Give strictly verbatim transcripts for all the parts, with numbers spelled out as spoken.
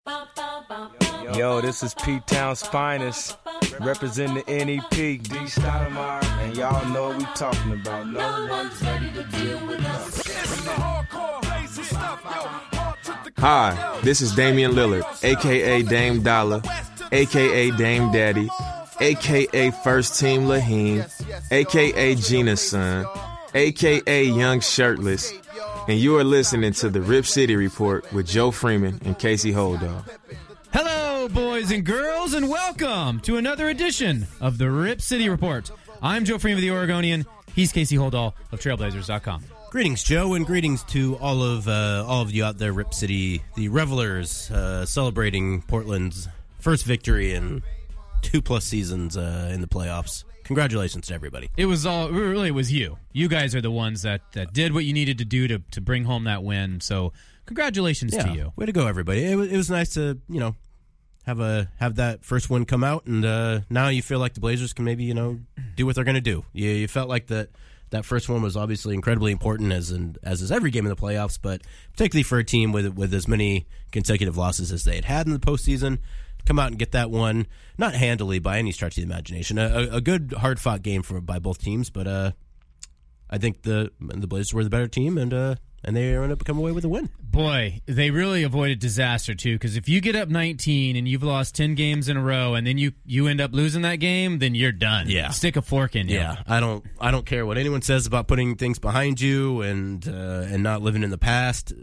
Yo, this is P-Town's finest, representing the N E P, D. Stoudemire, and y'all know what we talking about. No one's ready to deal with us. Hi, this is Damian Lillard, a k a. Dame Dollar, a k a. Dame Daddy, a k a. First Team Laheen, a k a. Gina's son, a k a. Young Shirtless, and you are listening to the Rip City Report with Joe Freeman and Casey Holdall. Hello, boys and girls, and welcome to another edition of the Rip City Report. I'm Joe Freeman of the Oregonian. He's Casey Holdall of Trailblazers dot com. Greetings, Joe, and greetings to all of uh, all of you out there, Rip City, the revelers, uh, celebrating Portland's first victory in two plus seasons uh, in the playoffs. Congratulations to everybody. It was all really it was you. You guys are the ones that, that did what you needed to do to, to bring home that win. So congratulations yeah, to you. Way to go, everybody. It was, it was nice to, you know, have a have that first win come out, and uh, now you feel like the Blazers can maybe, you know, do what they're going to do. You, you felt like that that first one was obviously incredibly important, as in, as is every game in the playoffs, but particularly for a team with with as many consecutive losses as they had had in the postseason. Come out and get that one, not handily by any stretch of the imagination. A, a good, hard-fought game for by both teams, but uh, I think the the Blazers were the better team, and uh, and they ended up coming away with a win. Boy, they really avoided disaster, too, because if you get up nineteen and you've lost ten games in a row, and then you, you end up losing that game, then you're done. Yeah. Stick a fork in you. Yeah, I don't I don't care what anyone says about putting things behind you and uh, and not living in the past.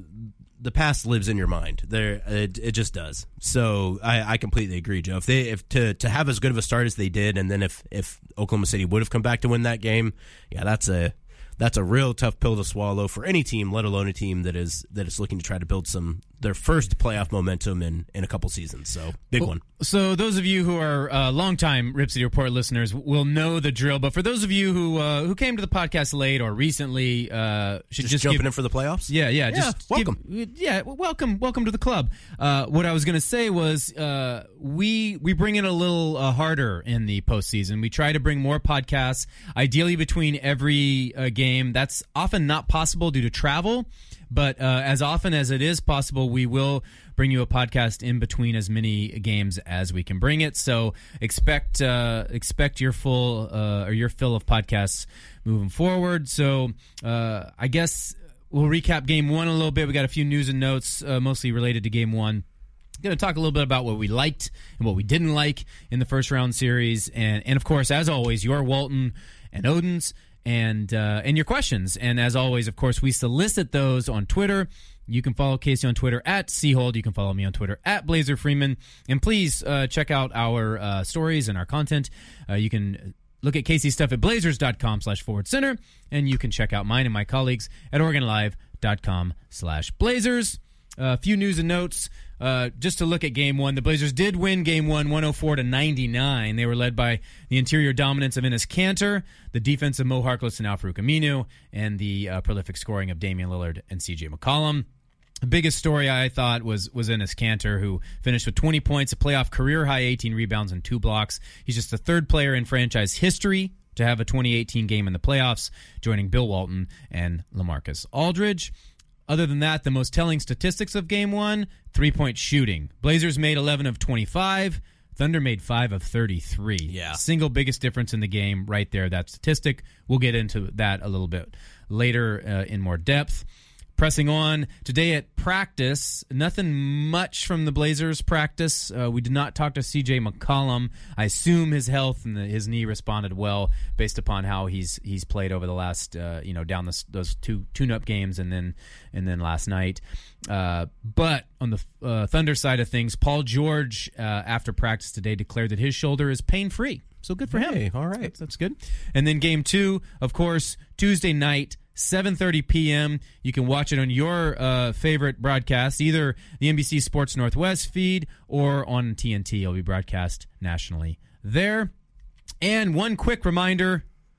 The past lives in your mind. There, it, it just does. So I, I completely agree, Joe. If they, if to, to have as good of a start as they did, and then if, if Oklahoma City would have come back to win that game, yeah, that's a that's a real tough pill to swallow for any team, let alone a team that is that is looking to try to build some their first playoff momentum in, in a couple seasons. So big well, one. So those of you who are uh, longtime Rip City Report listeners will know the drill. But for those of you who uh, who came to the podcast late or recently, uh, should just, just jumping give, in for the playoffs. Yeah, yeah, yeah just welcome. Give, yeah, welcome, welcome to the club. Uh, what I was going to say was uh, we we bring it a little uh, harder in the postseason. We try to bring more podcasts, ideally between every uh, game. That's often not possible due to travel. But uh, as often as it is possible, we will bring you a podcast in between as many games as we can bring it. So expect uh, expect your full uh, or your fill of podcasts moving forward. So uh, I guess we'll recap Game One a little bit. We got a few news and notes, uh, mostly related to Game One. Going to talk a little bit about what we liked and what we didn't like in the first round series, and and of course, as always, your Walton and Odin's. And uh, and your questions. And as always, of course, we solicit those on Twitter. You can follow Casey on Twitter at Seahold. You can follow me on Twitter at Blazer Freeman. And please uh, check out our uh, stories and our content. Uh, you can look at Casey's stuff at blazers.com slash forward center. And you can check out mine and my colleagues at OregonLive.com slash Blazers. A uh, few news and notes. Uh, just to look at Game One, the Blazers did win Game One, one oh four to ninety-nine. They were led by the interior dominance of Enes Kanter, the defense of Mo Harkless and Al-Farouq Aminu, and the uh, prolific scoring of Damian Lillard and C J McCollum. The biggest story I thought was was Enes Kanter, who finished with twenty points, a playoff career high eighteen rebounds and two blocks. He's just the third player in franchise history to have a twenty eighteen game in the playoffs, joining Bill Walton and LaMarcus Aldridge. Other than that, the most telling statistics of Game one, three-point shooting. Blazers made eleven of twenty-five. Thunder made five of thirty-three. Yeah. Single biggest difference in the game right there, that statistic. We'll get into that a little bit later uh, in more depth. Pressing on, today at practice, nothing much from the Blazers practice. Uh, we did not talk to C J McCollum. I assume his health and the, his knee responded well based upon how he's he's played over the last, uh, you know, down this, those two tune-up games and then and then last night. Uh, but on the uh, Thunder side of things, Paul George, uh, after practice today, declared that his shoulder is pain-free. So good for hey, him. All right. That's, that's good. And then Game two, of course, Tuesday night, seven thirty p.m. You can watch it on your uh, favorite broadcast, either the N B C Sports Northwest feed or on T N T. It'll be broadcast nationally there. And one quick reminder,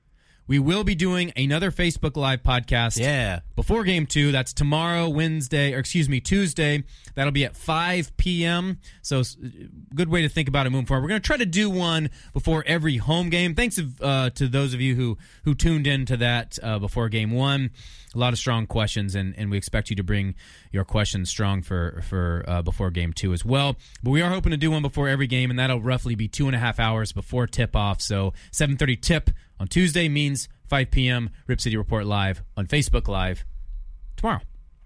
we will be doing another Facebook Live podcast. Yeah. Before game two. That's tomorrow, Wednesday, or excuse me, Tuesday. That'll be at five p.m. So, good way to think about it moving forward. We're going to try to do one before every home game. Thanks uh, to those of you who, who tuned in to that uh, before game one. A lot of strong questions, and, and we expect you to bring your questions strong for for uh, before game two as well. But we are hoping to do one before every game, and that'll roughly be two and a half hours before tip-off. So seven thirty tip on Tuesday means five p.m. Rip City Report Live on Facebook Live tomorrow.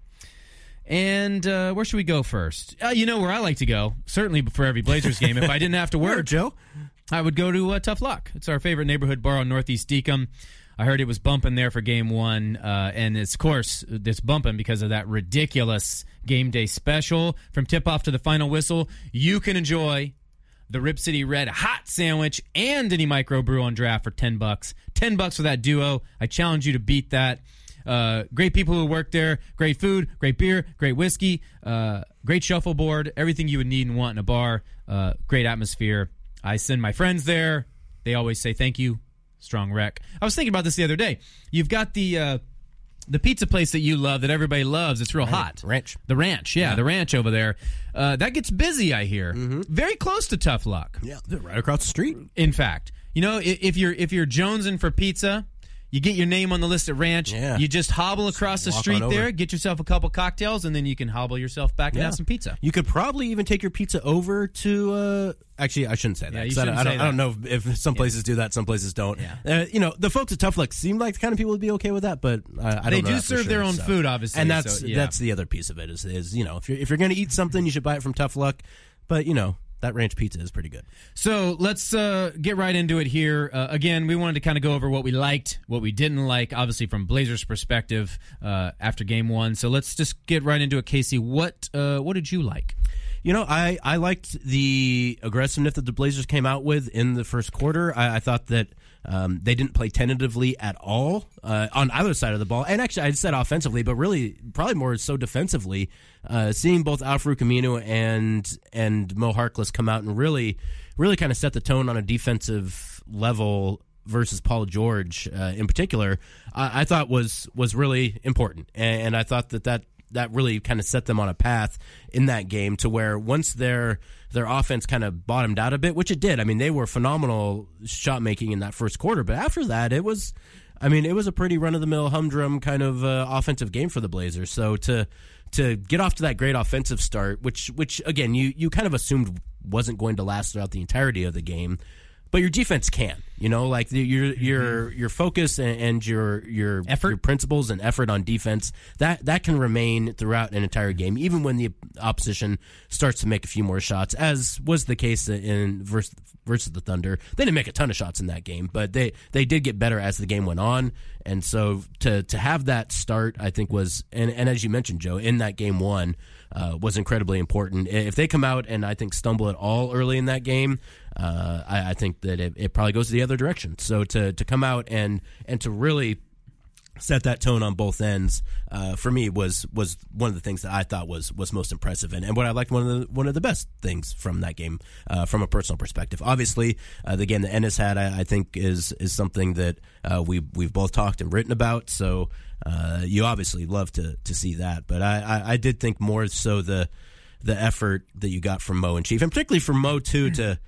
And uh, where should we go first? Uh, you know where I like to go, certainly before every Blazers game. If I didn't have to work, Where, Joe? I would go to uh, Tough Luck. It's our favorite neighborhood bar on Northeast Deacon. I heard it was bumping there for game one, uh, and it's, of course, it's bumping because of that ridiculous game day special. From tip-off to the final whistle, you can enjoy the Rip City Red Hot Sandwich and any microbrew on draft for ten bucks. ten bucks for that duo. I challenge you to beat that. Uh, great people who work there, great food, great beer, great whiskey, uh, great shuffleboard, everything you would need and want in a bar, uh, great atmosphere. I send my friends there. They always say thank you. Strong rec. I was thinking about this the other day. You've got the uh, the pizza place that you love, that everybody loves. It's real Right. hot. Ranch. The ranch, yeah, Yeah. the ranch over there. Uh, that gets busy, I hear. Mm-hmm. Very close to Tough Luck. Yeah, they're right across the street. In fact, you know, if, if you're if you're jonesing for pizza, you get your name on the list at Ranch. Yeah. You just hobble across the walk street on over. there, get yourself a couple cocktails, and then you can hobble yourself back and Yeah. have some pizza. You could probably even take your pizza over to. Uh, actually, I shouldn't say that. Yeah, you 'cause I, shouldn't I don't, say I don't that. know if, if some places do that, some places don't. Yeah. Uh, you know, the folks at Tough Luck seem like the kind of people would be okay with that, but I, I don't They know do that for serve their sure, own so. food, obviously, and that's so, yeah. that's the other piece of it. Is, is you know, if you're if you're going to eat something, you should buy it from Tough Luck. But you know, that ranch pizza is pretty good. So let's uh, get right into it here. Uh, again, we wanted to kind of go over what we liked, what we didn't like, obviously from Blazers' perspective uh, after game one. So let's just get right into it, Casey. What uh, what did you like? You know, I, I liked the aggressiveness that the Blazers came out with in the first quarter. I, I thought that um, they didn't play tentatively at all uh, on either side of the ball. And actually, I said offensively, but really probably more so defensively. Uh, seeing both Al-Farouq Aminu and and Mo Harkless come out and really, really kind of set the tone on a defensive level versus Paul George uh, in particular, I, I thought was was really important. And, and I thought that that that really kind of set them on a path in that game to where once their their offense kind of bottomed out a bit, which it did. I mean, they were phenomenal shot making in that first quarter, but after that, it was, I mean, it was a pretty run of the mill humdrum kind of uh, offensive game for the Blazers. So to to get off to that great offensive start, which which again you you kind of assumed wasn't going to last throughout the entirety of the game. But your defense can, you know, like the, your your your focus and, and your your Effort. your principles and effort on defense that that can remain throughout an entire game, even when the opposition starts to make a few more shots, as was the case in versus, versus the Thunder. They didn't make a ton of shots in that game, but they they did get better as the game went on. And so to to have that start, I think was and, and as you mentioned, Joe, in that game one uh, was incredibly important. If they come out and I think stumble at all early in that game. Uh, I, I think that it, it probably goes the other direction. So to, to come out and, and to really set that tone on both ends uh, for me was was one of the things that I thought was was most impressive and, and what I liked one of the one of the best things from that game uh, from a personal perspective. Obviously, uh, the game that Ennis had, I, I think, is is something that uh, we we've both talked and written about. So uh, you obviously love to to see that, but I, I, I did think more so the the effort that you got from Mo and Chief, and particularly from Mo too to.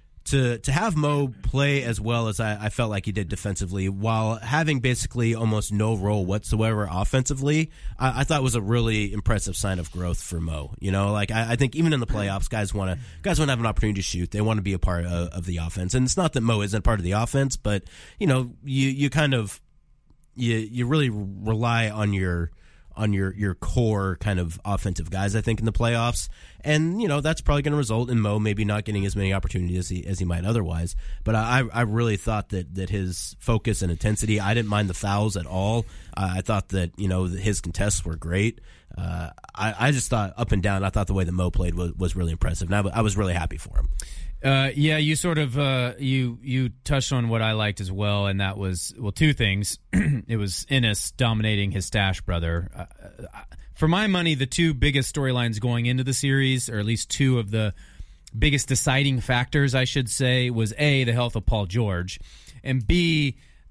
To to have Mo play as well as I, I felt like he did defensively, while having basically almost no role whatsoever offensively, I, I thought was a really impressive sign of growth for Mo. You know, like I, I think even in the playoffs, guys want to guys want to have an opportunity to shoot. They want to be a part of, of the offense, and it's not that Mo isn't part of the offense, but you know, you you kind of you you really rely on your. on your, your core kind of offensive guys, I think, in the playoffs. And, you know, that's probably going to result in Mo maybe not getting as many opportunities as he, as he might otherwise. But I, I really thought that, that his focus and intensity, I didn't mind the fouls at all. Uh, I thought that, you know, his contests were great. Uh, I, I just thought up and down, I thought the way that Mo played was, was really impressive. And I, I was really happy for him. Uh, yeah, you sort of uh, you you touched on what I liked as well, and that was well two things. It was Ennis dominating his Stash brother. Uh, for my money, the two biggest storylines going into the series, or at least two of the biggest deciding factors, I should say, was A, the health of Paul George, and B,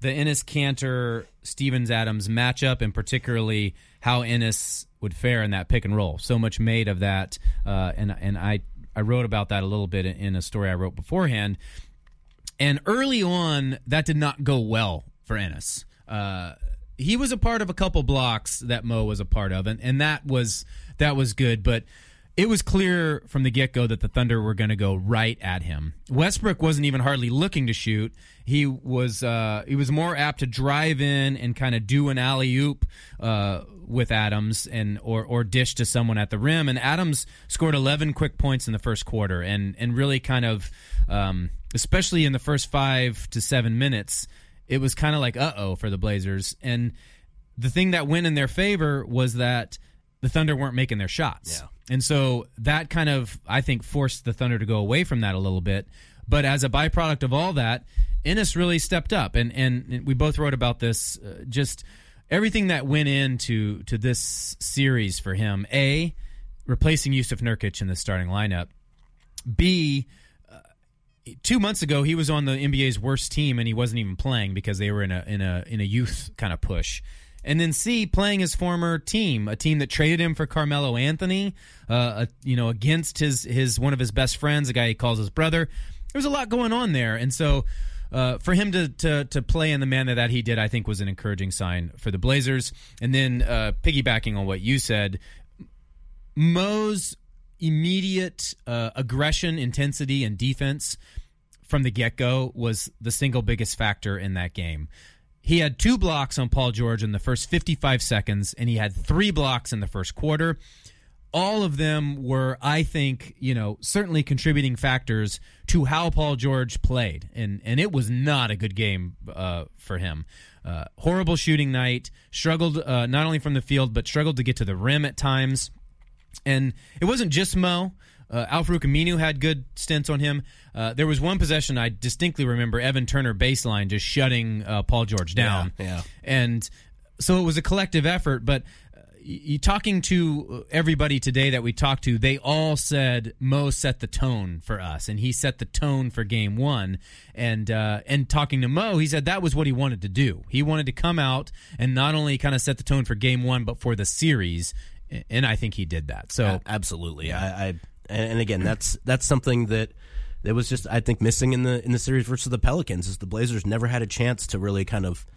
the Ennis Cantor Stevens Adams matchup, and particularly how Ennis would fare in that pick and roll. So much made of that, uh, and and I I wrote about that a little bit in a story I wrote beforehand. And early on, that did not go well for Ennis. Uh, he was a part of a couple blocks that Mo was a part of, and, and that was that was good, but it was clear from the get-go that the Thunder were going to go right at him. Westbrook wasn't even hardly looking to shoot. He was uh, he was more apt to drive in and kind of do an alley-oop uh, with Adams and or or dish to someone at the rim. And Adams scored eleven quick points in the first quarter, and and really kind of, um, especially in the first five to seven minutes, it was kind of like uh-oh for the Blazers. And the thing that went in their favor was that the Thunder weren't making their shots. Yeah. And so that kind of, I think, forced the Thunder to go away from that a little bit. But as a byproduct of all that, Ennis really stepped up. And, and we both wrote about this, uh, just everything that went into to this series for him. A, replacing Yusuf Nurkic in the starting lineup. B, uh, two months ago, he was on the N B A's worst team, and he wasn't even playing because they were in a in a in a youth kind of push. And then C, playing his former team, a team that traded him for Carmelo Anthony, uh, a, you know, against his his one of his best friends, a guy he calls his brother. There was a lot going on there, and so uh, for him to, to to play in the manner that he did, I think was an encouraging sign for the Blazers. And then uh, piggybacking on what you said, Mo's immediate uh, aggression, intensity, and defense from the get-go was the single biggest factor in that game. He had two blocks on Paul George in the first fifty-five seconds, and he had three blocks in the first quarter. All of them were, I think, you know, certainly contributing factors to how Paul George played, and and it was not a good game uh, for him. Uh, horrible shooting night, struggled uh, not only from the field, but struggled to get to the rim at times. And it wasn't just Mo. Uh, Al-Farouq Aminu had good stints on him. Uh, there was one possession I distinctly remember, Evan Turner baseline just shutting uh, Paul George down. Yeah, yeah. And so it was a collective effort, but uh, you talking to everybody today that we talked to, they all said Mo set the tone for us, and he set the tone for game one. And uh, and talking to Mo, he said that was what he wanted to do. He wanted to come out and not only kind of set the tone for game one, but for the series, and I think he did that. So absolutely. I, I And again, that's that's something that that was just, I think, missing in the in the series versus the Pelicans, is the Blazers never had a chance to really kind of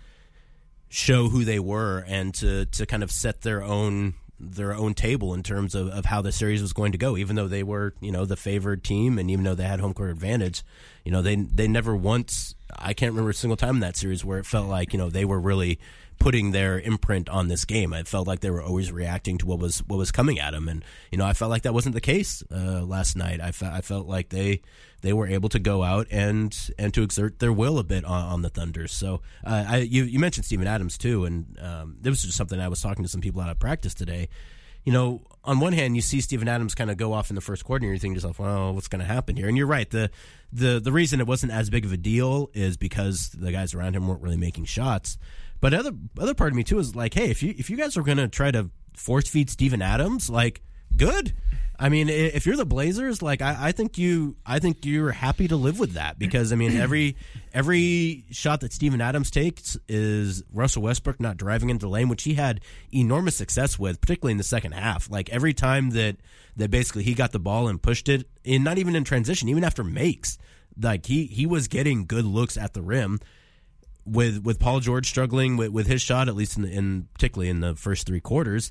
show who they were and to, to kind of set their own their own table in terms of, of how the series was going to go. Even though they were, you know, the favored team, and even though they had home court advantage, you know, they they never once, I can't remember a single time in that series where it felt like, you know, they were really putting their imprint on this game. I felt like they were always reacting to what was what was coming at them, and you know, I felt like that wasn't the case uh, last night. I, fe- I felt like they they were able to go out and and to exert their will a bit on, on the Thunder. So uh, I you, you mentioned Steven Adams too, and um, this was just something I was talking to some people out of practice today. You know, on one hand, you see Steven Adams kind of go off in the first quarter, and you're thinking to yourself, well, what's going to happen here? And you're right. The, the the reason it wasn't as big of a deal is because the guys around him weren't really making shots. But other other part of me too is like, hey, if you if you guys are gonna try to force feed Steven Adams, like, good. I mean, if you're the Blazers, like, I, I think you I think you're happy to live with that, because I mean, every every shot that Steven Adams takes is Russell Westbrook not driving into the lane, which he had enormous success with, particularly in the second half. Like, every time that that basically he got the ball and pushed it, and not even in transition, even after makes, like he he was getting good looks at the rim. With with Paul George struggling with, with his shot, at least in, in particularly in the first three quarters,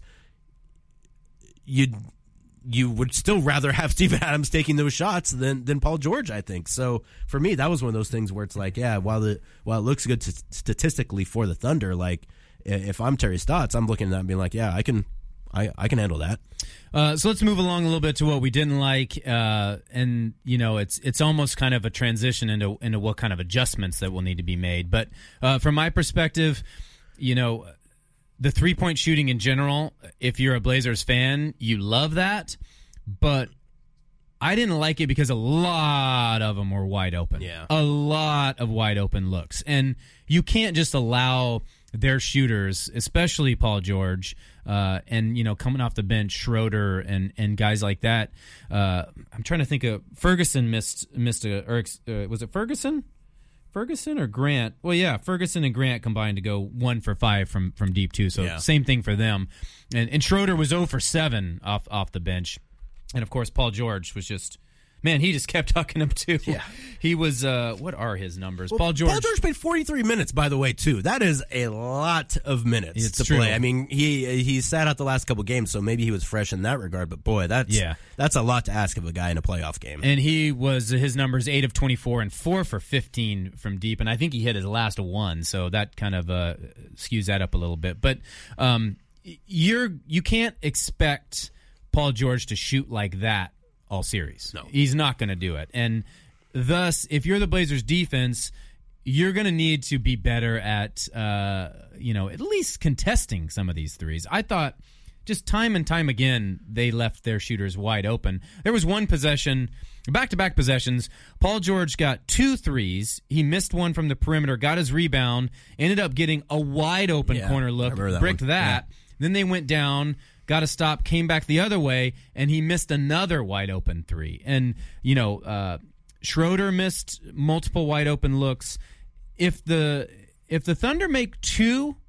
you you would still rather have Steven Adams taking those shots than than Paul George, I think. So for me, that was one of those things where it's like, yeah, while the while it looks good t- statistically for the Thunder, like, if I'm Terry Stotts, I'm looking at that and being like, yeah, I can. I, I can handle that. Uh, so let's move along a little bit to what we didn't like, uh, and you know, it's it's almost kind of a transition into into what kind of adjustments that will need to be made. But uh, from my perspective, you know, the three point shooting in general, if you're a Blazers fan, you love that. But I didn't like it because a lot of them were wide open. Yeah, a lot of wide open looks, and you can't just allow their shooters, especially Paul George, uh, and you know, coming off the bench, Schroeder and and guys like that. Uh, I'm trying to think of Ferguson missed missed a or uh, was it Ferguson Ferguson or Grant? Well, yeah, Ferguson and Grant combined to go one for five from, from deep too. So Yeah. same thing for them. And and Schroeder was zero for seven off off the bench, and of course Paul George was just. Man, he just kept hucking him too. Yeah. He was. Uh, what are his numbers? Well, Paul George. Paul George played forty-three minutes, by the way, too. That is a lot of minutes It's to true. play. I mean, he he sat out the last couple games, so maybe he was fresh in that regard. But boy, that's Yeah. that's a lot to ask of a guy in a playoff game. And he was his numbers eight of twenty-four and four for fifteen from deep, and I think he hit his last one, so that kind of uh, skews that up a little bit. But um, you're you can't expect Paul George to shoot like that all series. No. He's not going to do it, and thus, if you're the Blazers defense, you're going to need to be better at uh, you know at least contesting some of these threes. I thought. Just time and time again, they left their shooters wide open. There was one possession, back-to-back possessions. Paul George got two threes. He missed one from the perimeter, got his rebound, ended up getting a wide-open Yeah, corner I look, remember that bricked one. that. Yeah. Then they went down, got a stop, came back the other way, and he missed another wide-open three. And, you know, uh, Schroeder missed multiple wide-open looks. If the if the Thunder make two,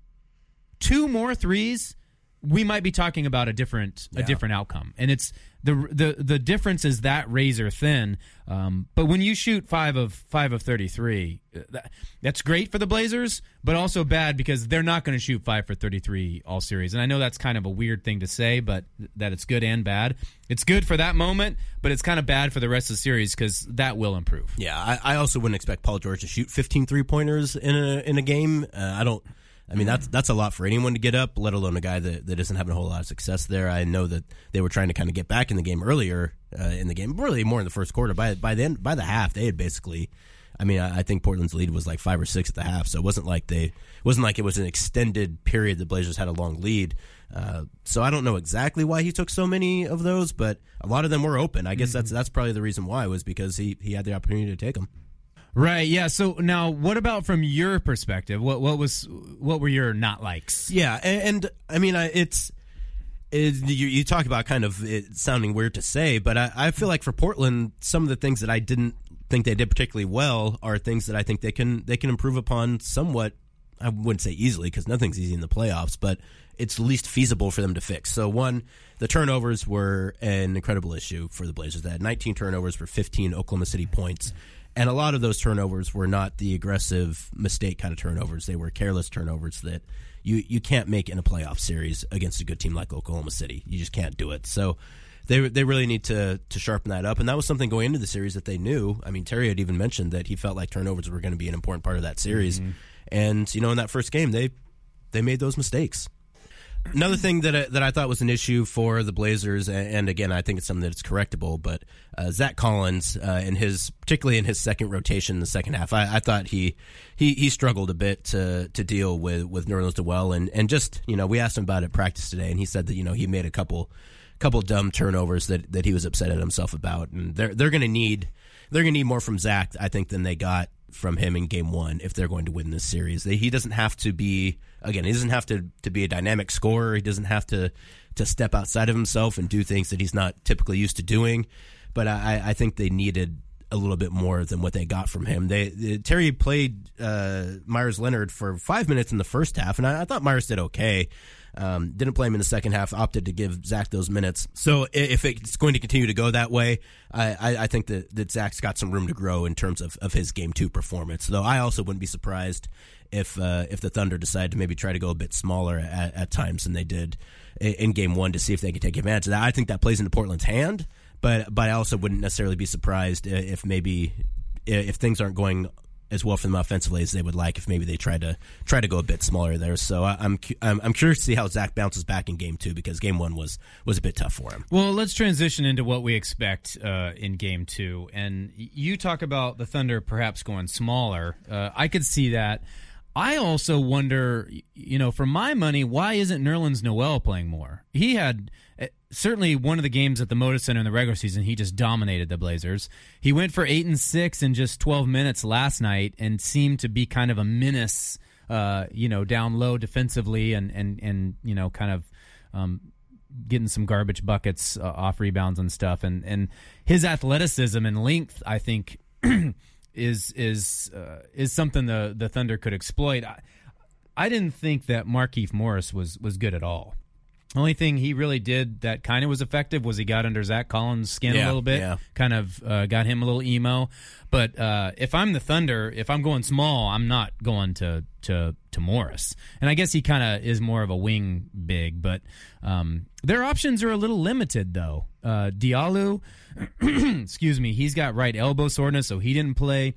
two more threes, we might be talking about a different a Yeah. different outcome, and it's the the the difference is that razor thin. Um, but when you shoot five of five of thirty three, that, that's great for the Blazers, but also bad because they're not going to shoot five for thirty three all series. And I know that's kind of a weird thing to say, but that it's good and bad. It's good for that moment, but it's kind of bad for the rest of the series because that will improve. Yeah, I, I also wouldn't expect Paul George to shoot fifteen three-pointers in a in a game. Uh, I don't. I mean, that's that's a lot for anyone to get up, let alone a guy that, that isn't having a whole lot of success there. I know that they were trying to kind of get back in the game earlier uh, in the game, really more in the first quarter. By by the end, by the half, they had basically. I mean, I, I think Portland's lead was like five or six at the half, so it wasn't like they it wasn't like it was an extended period. The Blazers had a long lead, uh, so I don't know exactly why he took so many of those, but a lot of them were open. I guess mm-hmm. that's that's probably the reason why was because he he had the opportunity to take them. Right, yeah. So now, what about from your perspective? What what was what were your not likes? Yeah, and, and I mean, I, it's it, you, you talk about kind of it sounding weird to say, but I, I feel like for Portland, some of the things that I didn't think they did particularly well are things that I think they can they can improve upon somewhat. I wouldn't say easily because nothing's easy in the playoffs, but it's least feasible for them to fix. So one, the turnovers were an incredible issue for the Blazers. They had nineteen turnovers for fifteen Oklahoma City points. And a lot of those turnovers were not the aggressive mistake kind of turnovers. They were careless turnovers that you, you can't make in a playoff series against a good team like Oklahoma City. You just can't do it. So they they really need to to sharpen that up. And that was something going into the series that they knew. I mean, Terry had even mentioned that he felt like turnovers were going to be an important part of that series. Mm-hmm. And, you know, in that first game, they they made those mistakes. Another thing that I, that I thought was an issue for the Blazers, and, and again, I think it's something that's correctable, but uh, Zach Collins, uh, in his particularly in his second rotation in the second half, I, I thought he, he he struggled a bit to to deal with with Nerlens Noel, and and just you know we asked him about it at practice today, and he said that you know he made a couple couple dumb turnovers that, that he was upset at himself about, and they're they're going to need they're going to need more from Zach, I think, than they got from him in game one if they're going to win this series. They, he doesn't have to be, again, he doesn't have to, to be a dynamic scorer. He doesn't have to, to step outside of himself and do things that he's not typically used to doing. But I, I think they needed a little bit more than what they got from him. They, they Terry played uh, Myers Leonard for five minutes in the first half, and I, I thought Myers did okay. Um, didn't play him in the second half, opted to give Zach those minutes. So if it's going to continue to go that way, I, I, I think that, that Zach's got some room to grow in terms of, of his game two performance. Though I also wouldn't be surprised if uh, if the Thunder decide to maybe try to go a bit smaller at, at times than they did in, in game one to see if they could take advantage of that. I think that plays into Portland's hand, but but I also wouldn't necessarily be surprised if maybe if things aren't going as well for them offensively as they would like if maybe they try to try to go a bit smaller there. So I, I'm I'm I'm curious to see how Zach bounces back in game two because game one was was a bit tough for him. Well, let's transition into what we expect uh, in game two. And you talk about the Thunder perhaps going smaller. Uh, I could see that. I also wonder, you know, for my money, why isn't Nerlens Noel playing more? He had uh, certainly one of the games at the Moda Center in the regular season, he just dominated the Blazers. He went for eight and six in just twelve minutes last night and seemed to be kind of a menace, uh, you know, down low defensively and, and, and you know, kind of um, getting some garbage buckets uh, off rebounds and stuff. And, and his athleticism and length, I think, is is uh, is something the the Thunder could exploit. I, I didn't think that Markieff Morris was was good at all. The only thing he really did that kind of was effective was he got under Zach Collins' skin yeah, a little bit, yeah. kind of uh, got him a little emo. But uh, if I'm the Thunder, if I'm going small, I'm not going to to, to Morris. And I guess he kind of is more of a wing big, but um, their options are a little limited, though. Uh, Diallo, excuse me, he's got right elbow soreness, so he didn't play.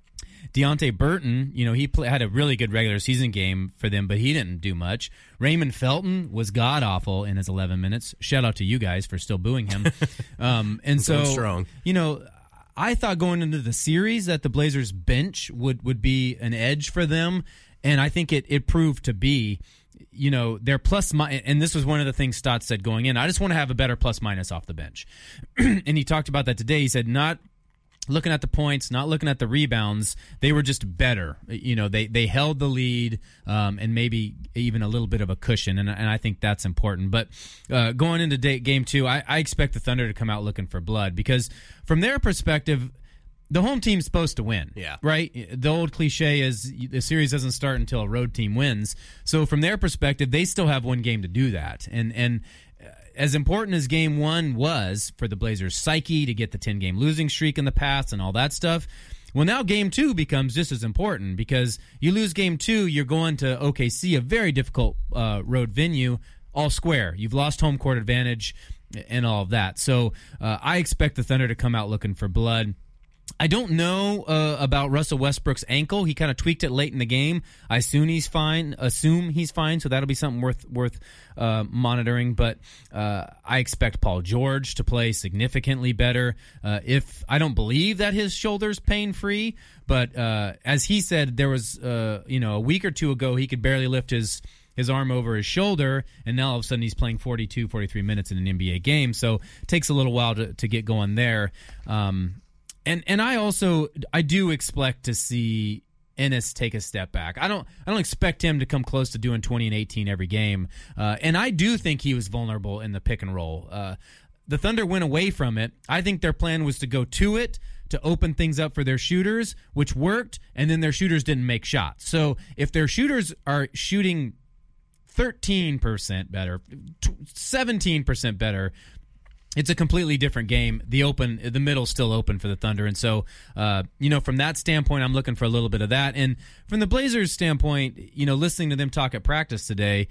Deonte Burton, you know, he play, had a really good regular season game for them, but he didn't do much. Raymond Felton was god-awful in his eleven minutes. Shout out to you guys for still booing him. um, and so, strong. you know, I thought going into the series that the Blazers bench would, would be an edge for them, and I think it, it proved to be. You know, their plus minus, and this was one of the things Stott said going in, I just want to have a better plus minus off the bench. And he talked about that today. He said, not looking at the points, not looking at the rebounds, they were just better. You know, they they held the lead um, and maybe even a little bit of a cushion, and, and I think that's important. But uh, going into day, game two, I, I expect the Thunder to come out looking for blood because from their perspective, the home team's supposed to win, yeah. right? The old cliche is the series doesn't start until a road team wins. So from their perspective, they still have one game to do that. And and as important as game one was for the Blazers' psyche to get the ten-game losing streak in the past and all that stuff, well, now game two becomes just as important because you lose game two, you're going to O K C, a very difficult uh, road venue, all square. You've lost home court advantage and all of that. So uh, I expect the Thunder to come out looking for blood. I don't know uh, about Russell Westbrook's ankle. He kind of tweaked it late in the game. I assume he's fine. Assume he's fine. So that'll be something worth worth uh, monitoring. But uh, I expect Paul George to play significantly better. Uh, if I don't believe that his shoulder's pain free, but uh, as he said, there was uh, you know a week or two ago he could barely lift his. his arm over his shoulder, and now all of a sudden he's playing forty-two, forty-three minutes in an N B A game. So it takes a little while to, to get going there. Um, and and I also I do expect to see Ennis take a step back. I don't I don't expect him to come close to doing twenty and eighteen every game. Uh, and I do think he was vulnerable in the pick and roll. Uh, the Thunder went away from it. I think their plan was to go to it, to open things up for their shooters, which worked, and then their shooters didn't make shots. So if their shooters are shooting thirteen percent better, seventeen percent better, it's a completely different game. The open, the middle's still open for the Thunder. And so, uh, you know, from that standpoint, I'm looking for a little bit of that. And from the Blazers standpoint, you know, listening to them talk at practice today,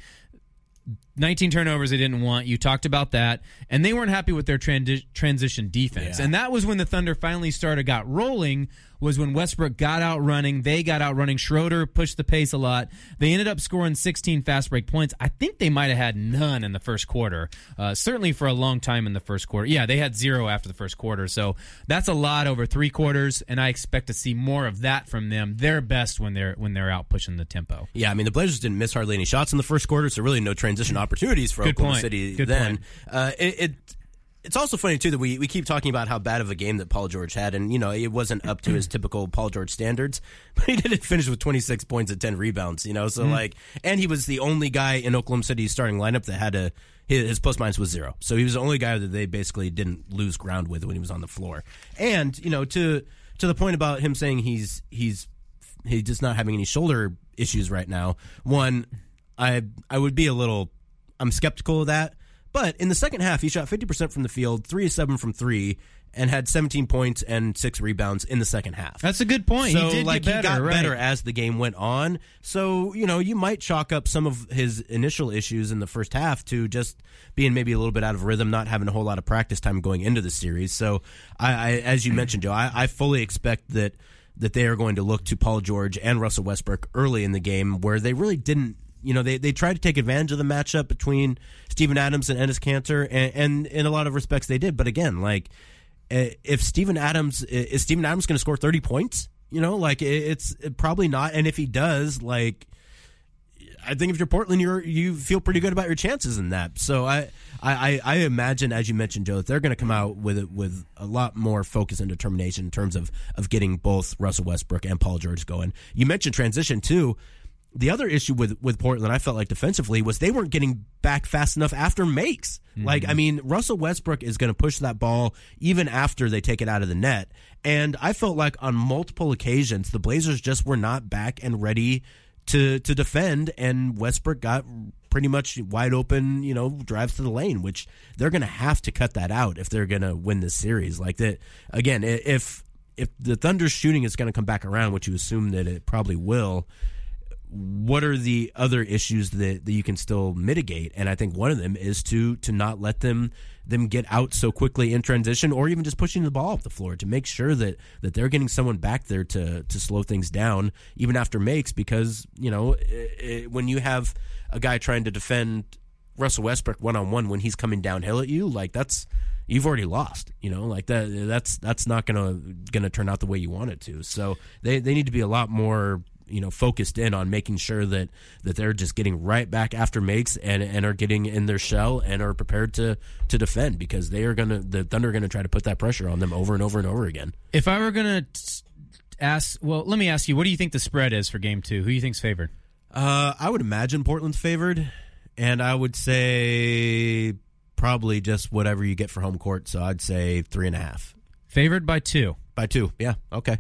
nineteen turnovers they didn't want. You talked about that. And they weren't happy with their trans- transition defense. Yeah. And that was when the Thunder finally started, got rolling, was when Westbrook got out running. They got out running. Schroeder pushed the pace a lot. They ended up scoring sixteen fast break points. I think they might have had none in the first quarter, uh, certainly for a long time in the first quarter. Yeah, they had zero after the first quarter. So that's a lot over three quarters, and I expect to see more of that from them. They're best when they're when they're out pushing the tempo. Yeah, I mean, the Blazers didn't miss hardly any shots in the first quarter, so really no transition opportunities for Good Oklahoma point. City Good then. point. Uh, it, it It's also funny, too, that we, we keep talking about how bad of a game that Paul George had, and, you know, it wasn't up to his typical Paul George standards, but he didn't finish with twenty-six points and ten rebounds, you know, so, mm-hmm. like, and he was the only guy in Oklahoma City's starting lineup that had a, his, his plus-minus was zero, so he was the only guy that they basically didn't lose ground with when he was on the floor. And, you know, to to the point about him saying he's, he's, he's just not having any shoulder issues right now, one, I I would be a little, I'm skeptical of that. But in the second half, he shot fifty percent from the field, three of seven from three, and had seventeen points and six rebounds in the second half. That's a good point. So, he did like, get better, he got right. better as the game went on. So, you know, you might chalk up some of his initial issues in the first half to just being maybe a little bit out of rhythm, not having a whole lot of practice time going into the series. So, I, I as you mentioned, Joe, I, I fully expect that that they are going to look to Paul George and Russell Westbrook early in the game where they really didn't. You know, they, they tried to take advantage of the matchup between Steven Adams and Enes Kanter, and, and in a lot of respects they did. But again, like, if Steven Adams, is Steven Adams going to score thirty points? You know, like, it's probably not. And if he does, like, I think if you're Portland, you're, you feel pretty good about your chances in that. So I, I, I imagine, as you mentioned, Joe, that they're going to come out with with a lot more focus and determination in terms of, of getting both Russell Westbrook and Paul George going. You mentioned transition, too. the other issue with, with Portland, I felt like defensively, was they weren't getting back fast enough after makes. Mm-hmm. Like, I mean, Russell Westbrook is going to push that ball even after they take it out of the net. And I felt like on multiple occasions, the Blazers just were not back and ready to to defend, and Westbrook got pretty much wide open, you know, drives to the lane, which they're going to have to cut that out if they're going to win this series. Like that, again, if if the Thunder's shooting is going to come back around, which you assume that it probably will, what are the other issues that, that you can still mitigate? And I think one of them is to to not let them them get out so quickly in transition, or even just pushing the ball up the floor to make sure that, that they're getting someone back there to to slow things down even after makes, because, you know, it, it, when you have a guy trying to defend Russell Westbrook one-on-one when he's coming downhill at you, like that's you've already lost, you know, like that that's that's not gonna gonna turn out the way you want it to. So they, they need to be a lot more, you know, focused in on making sure that, that they're just getting right back after makes and, and are getting in their shell and are prepared to, to defend, because they are going to, the Thunder are going to try to put that pressure on them over and over and over again. If I were going to ask, well, let me ask you, what do you think the spread is for game two? Who do you think's favored? Uh, I would imagine Portland's favored, and I would say probably just whatever you get for home court. So I'd say three and a half. Favored by two. By two. Yeah. Okay.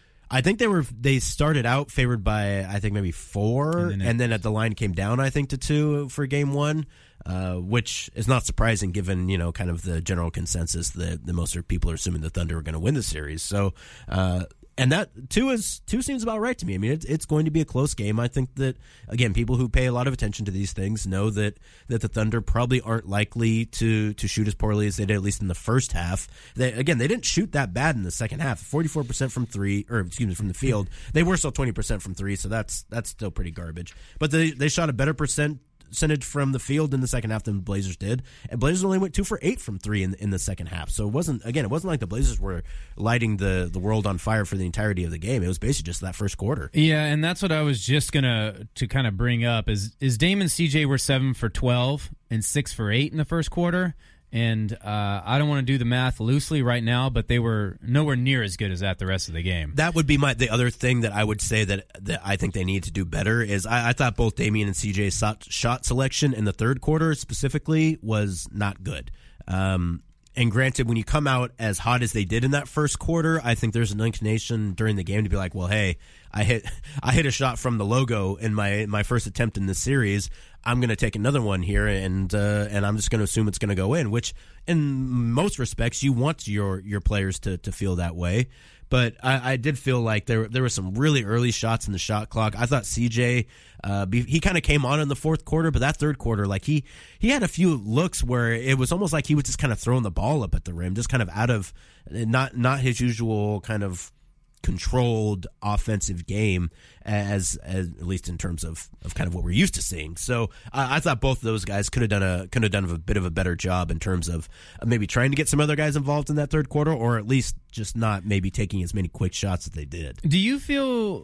I think they were they started out favored by, I think, maybe four, and then, it, and then at the line came down, I think, to two for game one, uh, which is not surprising given, you know, kind of the general consensus that, that most people are assuming the Thunder are going to win the series. So, uh, and that two is two seems about right to me. I mean, it's it's going to be a close game. I think that, again, people who pay a lot of attention to these things know that that the Thunder probably aren't likely to to shoot as poorly as they did, at least in the first half. They, again, they didn't shoot that bad in the second half. forty-four percent from three, or excuse me, from the field. They were still twenty percent from three, so that's that's still pretty garbage. But they they shot a better percent. percentage from the field in the second half than the Blazers did, and Blazers only went two for eight from three in in the second half. So it wasn't again, it wasn't like the Blazers were lighting the the world on fire for the entirety of the game. It was basically just that first quarter. Yeah, and that's what I was just gonna to kind of bring up is is Dame and C J were seven for twelve and six for eight in the first quarter. And uh, I don't want to do the math loosely right now, but they were nowhere near as good as that the rest of the game. That would be my the other thing that I would say that, that I think they need to do better is I, I thought both Damian and C J's shot, shot selection in the third quarter specifically was not good. Um, and granted, when you come out as hot as they did in that first quarter, I think there's an inclination during the game to be like, well, hey, I hit I hit a shot from the logo in my my first attempt in this series. I'm going to take another one here, and uh, and I'm just going to assume it's going to go in, which in most respects you want your your players to, to feel that way. But I, I did feel like there there were some really early shots in the shot clock. I thought C J, uh, he kind of came on in the fourth quarter, but that third quarter, like he he had a few looks where it was almost like he was just kind of throwing the ball up at the rim, just kind of out of not not his usual kind of controlled offensive game as, as at least in terms of, of kind of what we're used to seeing. So uh, I thought both of those guys could have done a could have done a bit of a better job in terms of uh, maybe trying to get some other guys involved in that third quarter, or at least just not maybe taking as many quick shots as they did. Do you feel?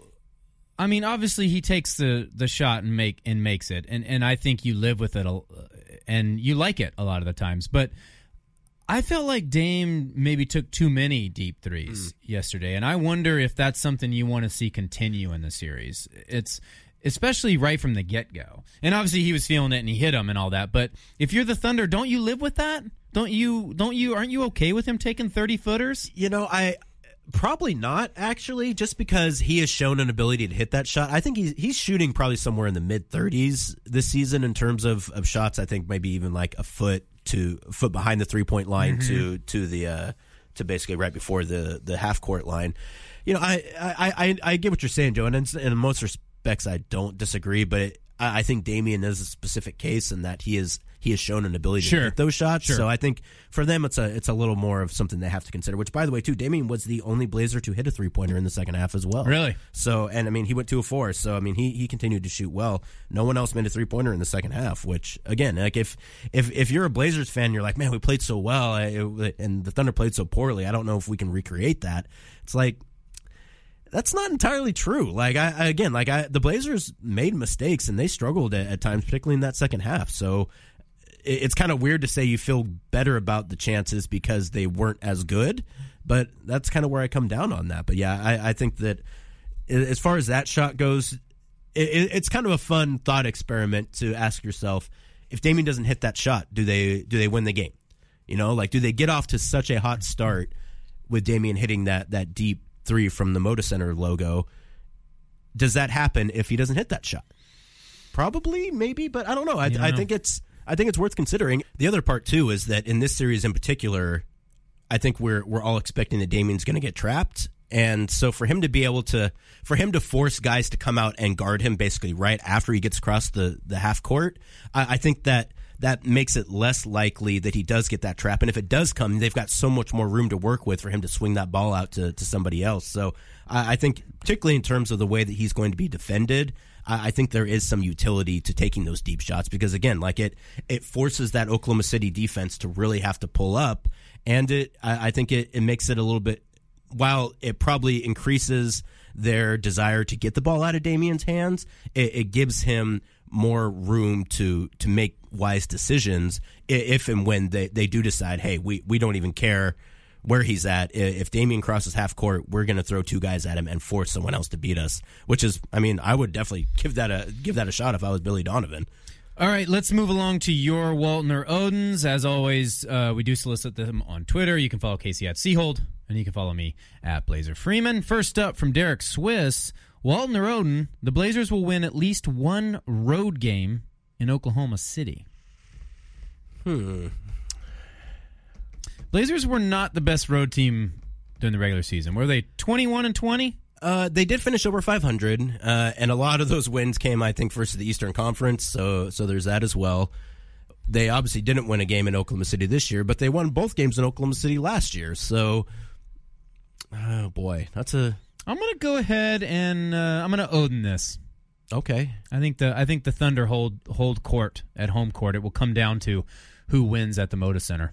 I mean, obviously he takes the, the shot and make and makes it, and and I think you live with it, and you like it a lot of the times, but I felt like Dame maybe took too many deep threes mm. yesterday, and I wonder if that's something you want to see continue in the series. It's especially right from the get-go. And obviously he was feeling it and he hit them and all that, but if you're the Thunder, don't you live with that? Don't you don't you aren't you okay with him taking thirty-footers? You know, I probably not, actually, just because he has shown an ability to hit that shot. I think he's, he's shooting probably somewhere in the mid-thirties this season in terms of, of shots. I think maybe even like a foot to foot behind the three point line mm-hmm. to to the uh, to basically right before the, the half court line. You know, I I, I, I get what you're saying, Joe, and in, in most respects I don't disagree, but it, I, I think Damian is a specific case in that he is he has shown an ability to sure. hit those shots. Sure. So I think for them it's a it's a little more of something they have to consider. Which, by the way, too, Damian was the only Blazer to hit a three pointer in the second half as well. Really? So, and I mean, he went two of four. So I mean, he he continued to shoot well. No one else made a three pointer in the second half. Which, again, like if if if you're a Blazers fan, you're like, man, we played so well, and the Thunder played so poorly. I don't know if we can recreate that. It's like, that's not entirely true. Like I, I again, like I, the Blazers made mistakes and they struggled at, at times, particularly in that second half. So it, it's kind of weird to say you feel better about the chances because they weren't as good, but that's kind of where I come down on that. But yeah, I, I think that as far as that shot goes, it, it's kind of a fun thought experiment to ask yourself, if Damian doesn't hit that shot, do they do they win the game? You know, like, do they get off to such a hot start with Damian hitting that that deep three from the Moda Center logo? Does that happen if he doesn't hit that shot? Probably, maybe, but I don't know. I, know. I think it's I think it's worth considering. The other part too is that in this series in particular, I think we're we're all expecting that Damian's going to get trapped, and so for him to be able to for him to force guys to come out and guard him basically right after he gets across the the half court, I, I think that that makes it less likely that he does get that trap. And if it does come, they've got so much more room to work with for him to swing that ball out to, to somebody else. So I, I think, particularly in terms of the way that he's going to be defended, I, I think there is some utility to taking those deep shots because, again, like it, it forces that Oklahoma City defense to really have to pull up. And it, I, I think it, it makes it a little bit, while it probably increases their desire to get the ball out of Damian's hands, it, it gives him more room to to make wise decisions if and when they, they do decide, hey, we, we don't even care where he's at. If Damian crosses half court, we're going to throw two guys at him and force someone else to beat us, which is, I mean, I would definitely give that a give that a shot if I was Billy Donovan. All right, let's move along to your Walton or Odins. As always, uh, we do solicit them on Twitter. You can follow Casey at Seahold, and you can follow me at Blazer Freeman. First up from Derek Swiss, Walton or Odin, the Blazers will win at least one road game in Oklahoma City. Hmm. Blazers were not the best road team during the regular season. Were they twenty-one and twenty? Uh, they did finish over five hundred, uh, and a lot of those wins came, I think, versus the Eastern Conference, so so there's that as well. They obviously didn't win a game in Oklahoma City this year, but they won both games in Oklahoma City last year, so, oh boy, that's a... I'm going to go ahead and uh, I'm going to Odin this. Okay. I think the I think the Thunder hold hold court at home court. It will come down to who wins at the Moda Center.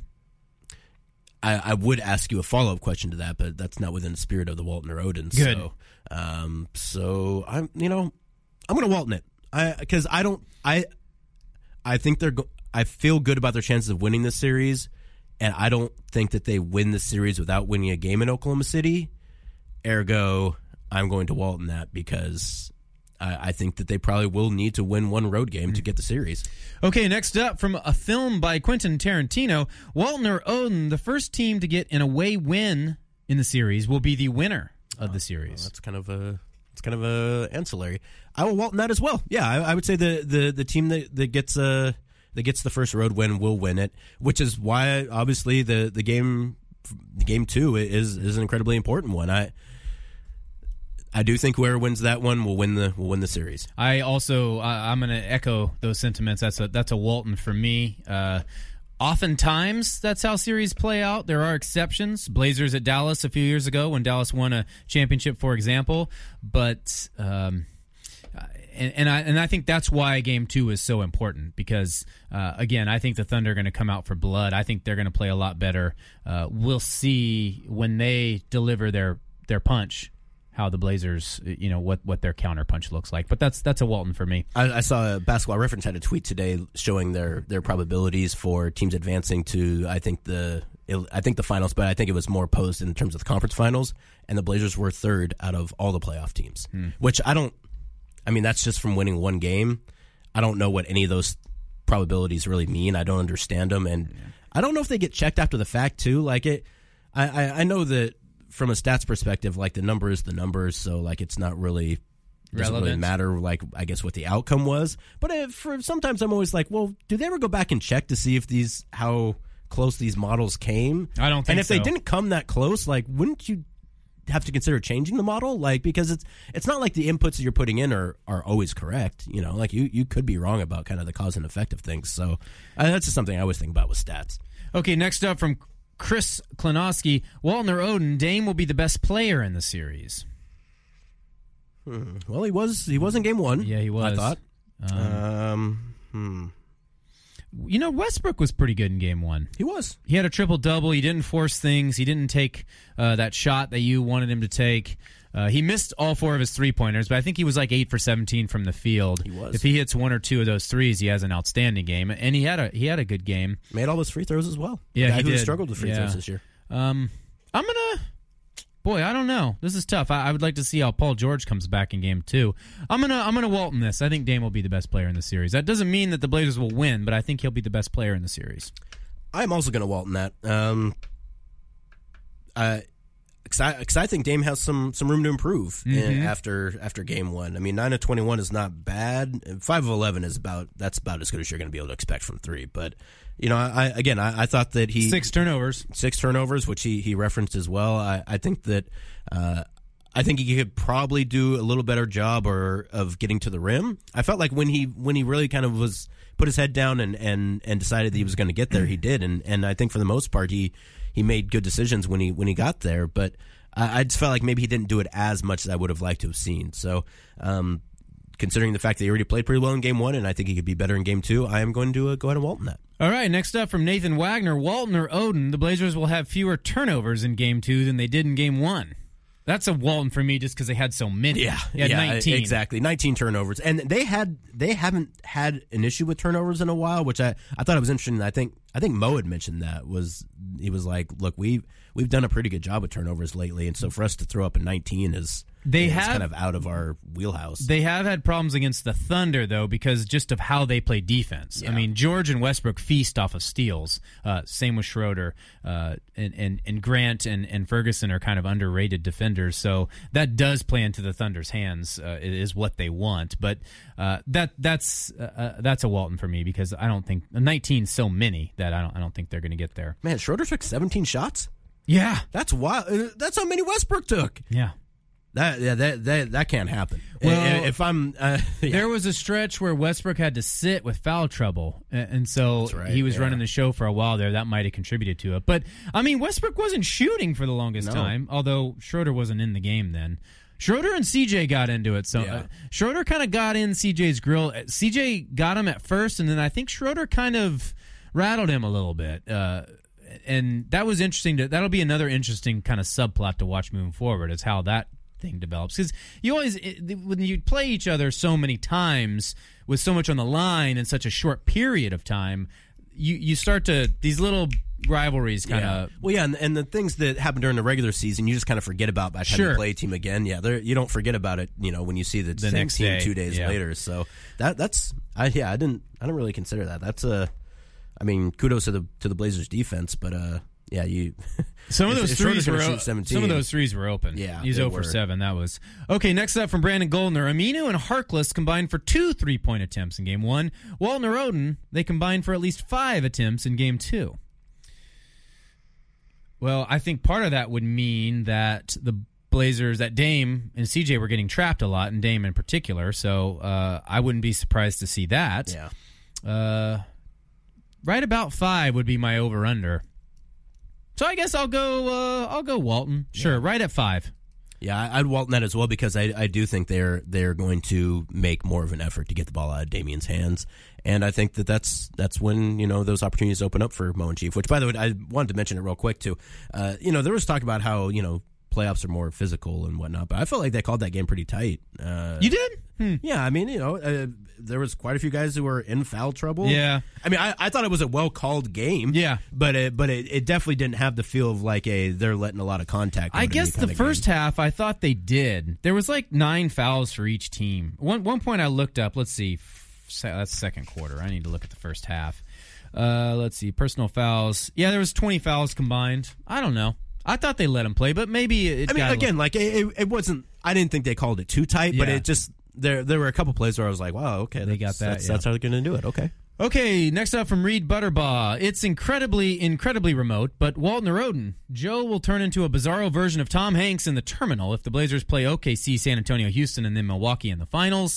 I, I would ask you a follow-up question to that, but that's not within the spirit of the Walton or Odin. Good. So, um, so I'm, you know, I'm going to Walton it. I because I don't, I, I think they're, go, I feel good about their chances of winning this series, and I don't think that they win the series without winning a game in Oklahoma City. Ergo, I'm going to Walton that because I, I think that they probably will need to win one road game mm-hmm. to get the series. Okay, next up, from a film by Quentin Tarantino, Walton or Odin, the first team to get an away win in the series will be the winner of the series. Well, that's kind of a it's kind of a ancillary. I will Walton that as well. Yeah, I, I would say the, the, the team that, that gets uh that gets the first road win will win it, which is why obviously the the game the game two is is an incredibly important one. I. I do think whoever wins that one will win the will win the series. I also uh, I'm going to echo those sentiments. That's a that's a Walton for me. Uh, oftentimes that's how series play out. There are exceptions. Blazers at Dallas a few years ago when Dallas won a championship, for example. But um, and, and I and I think that's why Game Two is so important because uh, again I think the Thunder are going to come out for blood. I think they're going to play a lot better. Uh, we'll see when they deliver their their punch. How the Blazers, you know, what, what their counter punch looks like. But that's that's a Walton for me. I, I saw Basketball Reference had a tweet today showing their, their probabilities for teams advancing to, I think the I think the finals, but I think it was more posed in terms of the conference finals. And the Blazers were third out of all the playoff teams, hmm. which I don't, I mean, that's just from winning one game. I don't know what any of those probabilities really mean. I don't understand them. And yeah. I don't know if they get checked after the fact, too. Like, it, I, I, I know that. From a stats perspective, like the number is the numbers, so like it's not really doesn't relevant. Really matter. Like I guess what the outcome was, but if, for sometimes I'm always like, well, do they ever go back and check to see if these how close these models came? I don't think. And if so. they didn't come that close, like wouldn't you have to consider changing the model? Like because it's it's not like the inputs that you're putting in are, are always correct. You know, like you you could be wrong about kind of the cause and effect of things. So uh, that's just something I always think about with stats. Okay, next up from Chris Klonowski, Walton or Odin, Dame will be the best player in the series. Hmm. Well, he was he was in game one. Yeah, he was. I thought. Um, um, hmm. You know, Westbrook was pretty good in game one. He was. He had a triple-double. He didn't force things. He didn't take uh, that shot that you wanted him to take. Uh, he missed all four of his three-pointers, but I think he was like eight for seventeen from the field. He was. If he hits one or two of those threes, he has an outstanding game, and he had a he had a good game. Made all those free throws as well. Yeah, the guy he who did. struggled with free yeah. throws this year. Um, I'm gonna Boy, I don't know. This is tough. I, I would like to see how Paul George comes back in game two. I'm gonna I'm gonna Walton this. I think Dame will be the best player in the series. That doesn't mean that the Blazers will win, but I think he'll be the best player in the series. I'm also gonna Walton that. Um, uh, Because I, 'cause I think Dame has some, some room to improve Mm-hmm. in, after after game one. I mean, nine of twenty-one is not bad. Five of eleven is about that's about as good as you're going to be able to expect from three. But you know, I again, I, I thought that he Six turnovers, six turnovers, which he, he referenced as well. I, I think that uh, I think he could probably do a little better job or of getting to the rim. I felt like when he when he really kind of was put his head down and, and, and decided that he was going to get there, he did. And and I think for the most part, he. He made good decisions when he when he got there, but I, I just felt like maybe he didn't do it as much as I would have liked to have seen. So, um, considering the fact that he already played pretty well in game one, and I think he could be better in game two, I am going to uh, go ahead and Walton that. All right, next up from Nathan Wagner, Walton or Oden, the Blazers will have fewer turnovers in game two than they did in game one. That's a Walton for me just because they had so many. Yeah, He had yeah, nineteen. exactly, nineteen turnovers, and they had they haven't had an issue with turnovers in a while, which I, I thought it was interesting. I think I think Mo had mentioned that was he was like, look, we we've done a pretty good job with turnovers lately, and so for us to throw up a nineteen is They is have- kind of out of our wheelhouse. They have had problems against the Thunder, though, because just of how they play defense. Yeah. I mean, George and Westbrook feast off of steals. Uh, same with Schroeder. Uh, and, and, and Grant and, and Ferguson are kind of underrated defenders. So that does play into the Thunder's hands, uh, is what they want. But uh, that that's uh, that's a Walton for me because I don't think nineteen so many that I don't I don't think they're going to get there. Man, Schroeder took seventeen shots. Yeah, That's wild. Uh, That's how many Westbrook took. yeah. That yeah, that that, that can't happen. Well, I- if I'm uh, yeah. There was a stretch where Westbrook had to sit with foul trouble, a- and so That's right, he was yeah. running the show for a while there. That might have contributed to it. But, I mean, Westbrook wasn't shooting for the longest No. time, although Schroeder wasn't in the game then. Schroeder and C J got into it. So Yeah. uh, Schroeder kind of got in C J's grill. C J got him at first, and then I think Schroeder kind of rattled him a little bit. Uh, and that was interesting. To, that'll be another interesting kind of subplot to watch moving forward, is how that thing develops, because you always it, when you play each other so many times with so much on the line in such a short period of time, you you start to these little rivalries kind Yeah. of Well, yeah, and, and the things that happen during the regular season, you just kind of forget about by the time Sure. you play a team again. Yeah, there- you don't forget about it. You know, when you see the, The same next team day, two days yeah. later. So that that's I yeah, I didn't I don't really consider that. That's a, I mean, kudos to the to the Blazers defense, but uh, yeah, you some of if- those if Schroeder's threes were gonna o- shoot seventeen, some of those threes were open. Yeah, he's they zero for were. seven. That was okay. Next up from Brandon Goldner, Aminu and Harkless combined for two three point attempts in game one. Walton or Oden, they combined for at least five attempts in game two. Well, I think part of that would mean that the Blazers, that Dame and C J were getting trapped a lot, and Dame in particular. So uh, I wouldn't be surprised to see that. yeah. Uh, right about five would be my over under. So I guess I'll go. Uh, I'll go Walton. Sure, right at five. Yeah, I- I'd Walton that as well because I, I do think they're they're going to make more of an effort to get the ball out of Damian's hands, and I think that that's that's when you know those opportunities open up for Mo and Chief. Which, by the way, I wanted to mention it real quick too. Uh, you know, there was talk about how you know playoffs are more physical and whatnot, but I felt like they called that game pretty tight. Uh, You did? Hmm. yeah, I mean, you know, uh, there was quite a few guys who were in foul trouble. Yeah. I mean, I, I thought it was a well called game. Yeah. but it, but it, it definitely didn't have the feel of like a they're letting a lot of contact. I go to guess me the kind of first game. half, I thought they did. There was like nine fouls for each team. One one point I looked up. Let's see. F- That's second quarter. I need to look at the first half. Uh, let's see. Personal fouls. Yeah, there was twenty fouls combined. I don't know. I thought they let him play, but maybe it I mean, got a again, like it, it, it wasn't. I didn't think they called it too tight, but Yeah. it just there. There were a couple plays where I was like, "Wow, okay, They that's, got that, That's, yeah. that's how they're going to do it." Okay, Okay, next up from Reed Butterbaugh. It's incredibly, incredibly remote, but Walton or Oden, Joe will turn into a bizarro version of Tom Hanks in The Terminal if the Blazers play O K C, San Antonio, Houston, and then Milwaukee in the finals.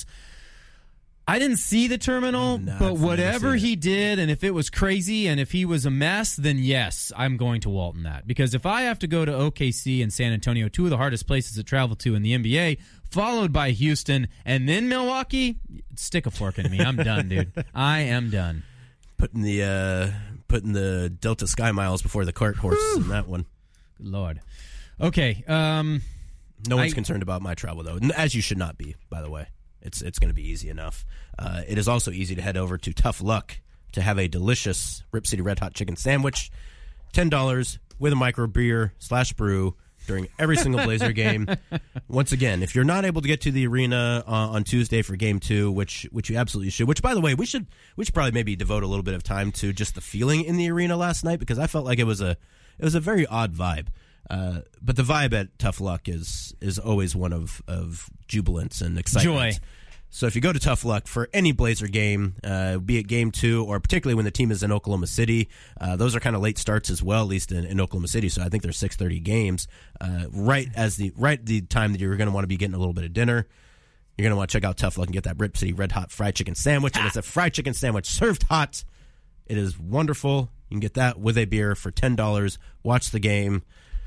I didn't see The Terminal, No, but I've never whatever seen it. he did, and if it was crazy and if he was a mess, then yes, I'm going to Walton that. Because if I have to go to O K C and San Antonio, two of the hardest places to travel to in the N B A, followed by Houston, and then Milwaukee, stick a fork in me. I'm done, dude. I am done. putting the uh, putting the Delta Sky Miles before the cart horse in that one. Good Lord. Okay. Um, No one's I- concerned about my travel though, N- as you should not be. By the way, it's it's going to be easy enough. Uh, it is also easy to head over to Tough Luck to have a delicious Rip City Red Hot Chicken Sandwich, ten dollars with a micro beer slash brew. during every single Blazer game. Once again, if you're not able to get to the arena uh, on Tuesday for game two, which which you absolutely should, which, by the way, we should we should probably maybe devote a little bit of time to just the feeling in the arena last night, because I felt like it was a it was a very odd vibe. Uh, but the vibe at Tough Luck is is always one of, of jubilance and excitement. Joy. So if you go to Tough Luck for any Blazer game, uh, be it game two, or particularly when the team is in Oklahoma City, uh, those are kind of late starts as well, at least in, in Oklahoma City. So I think there's six thirty games, uh, right as the right the time that you're going to want to be getting a little bit of dinner. You're going to want to check out Tough Luck and get that Rip City Red Hot Fried Chicken Sandwich. And it's a fried chicken sandwich served hot. It is wonderful. You can get that with a beer for ten dollars. Watch the game.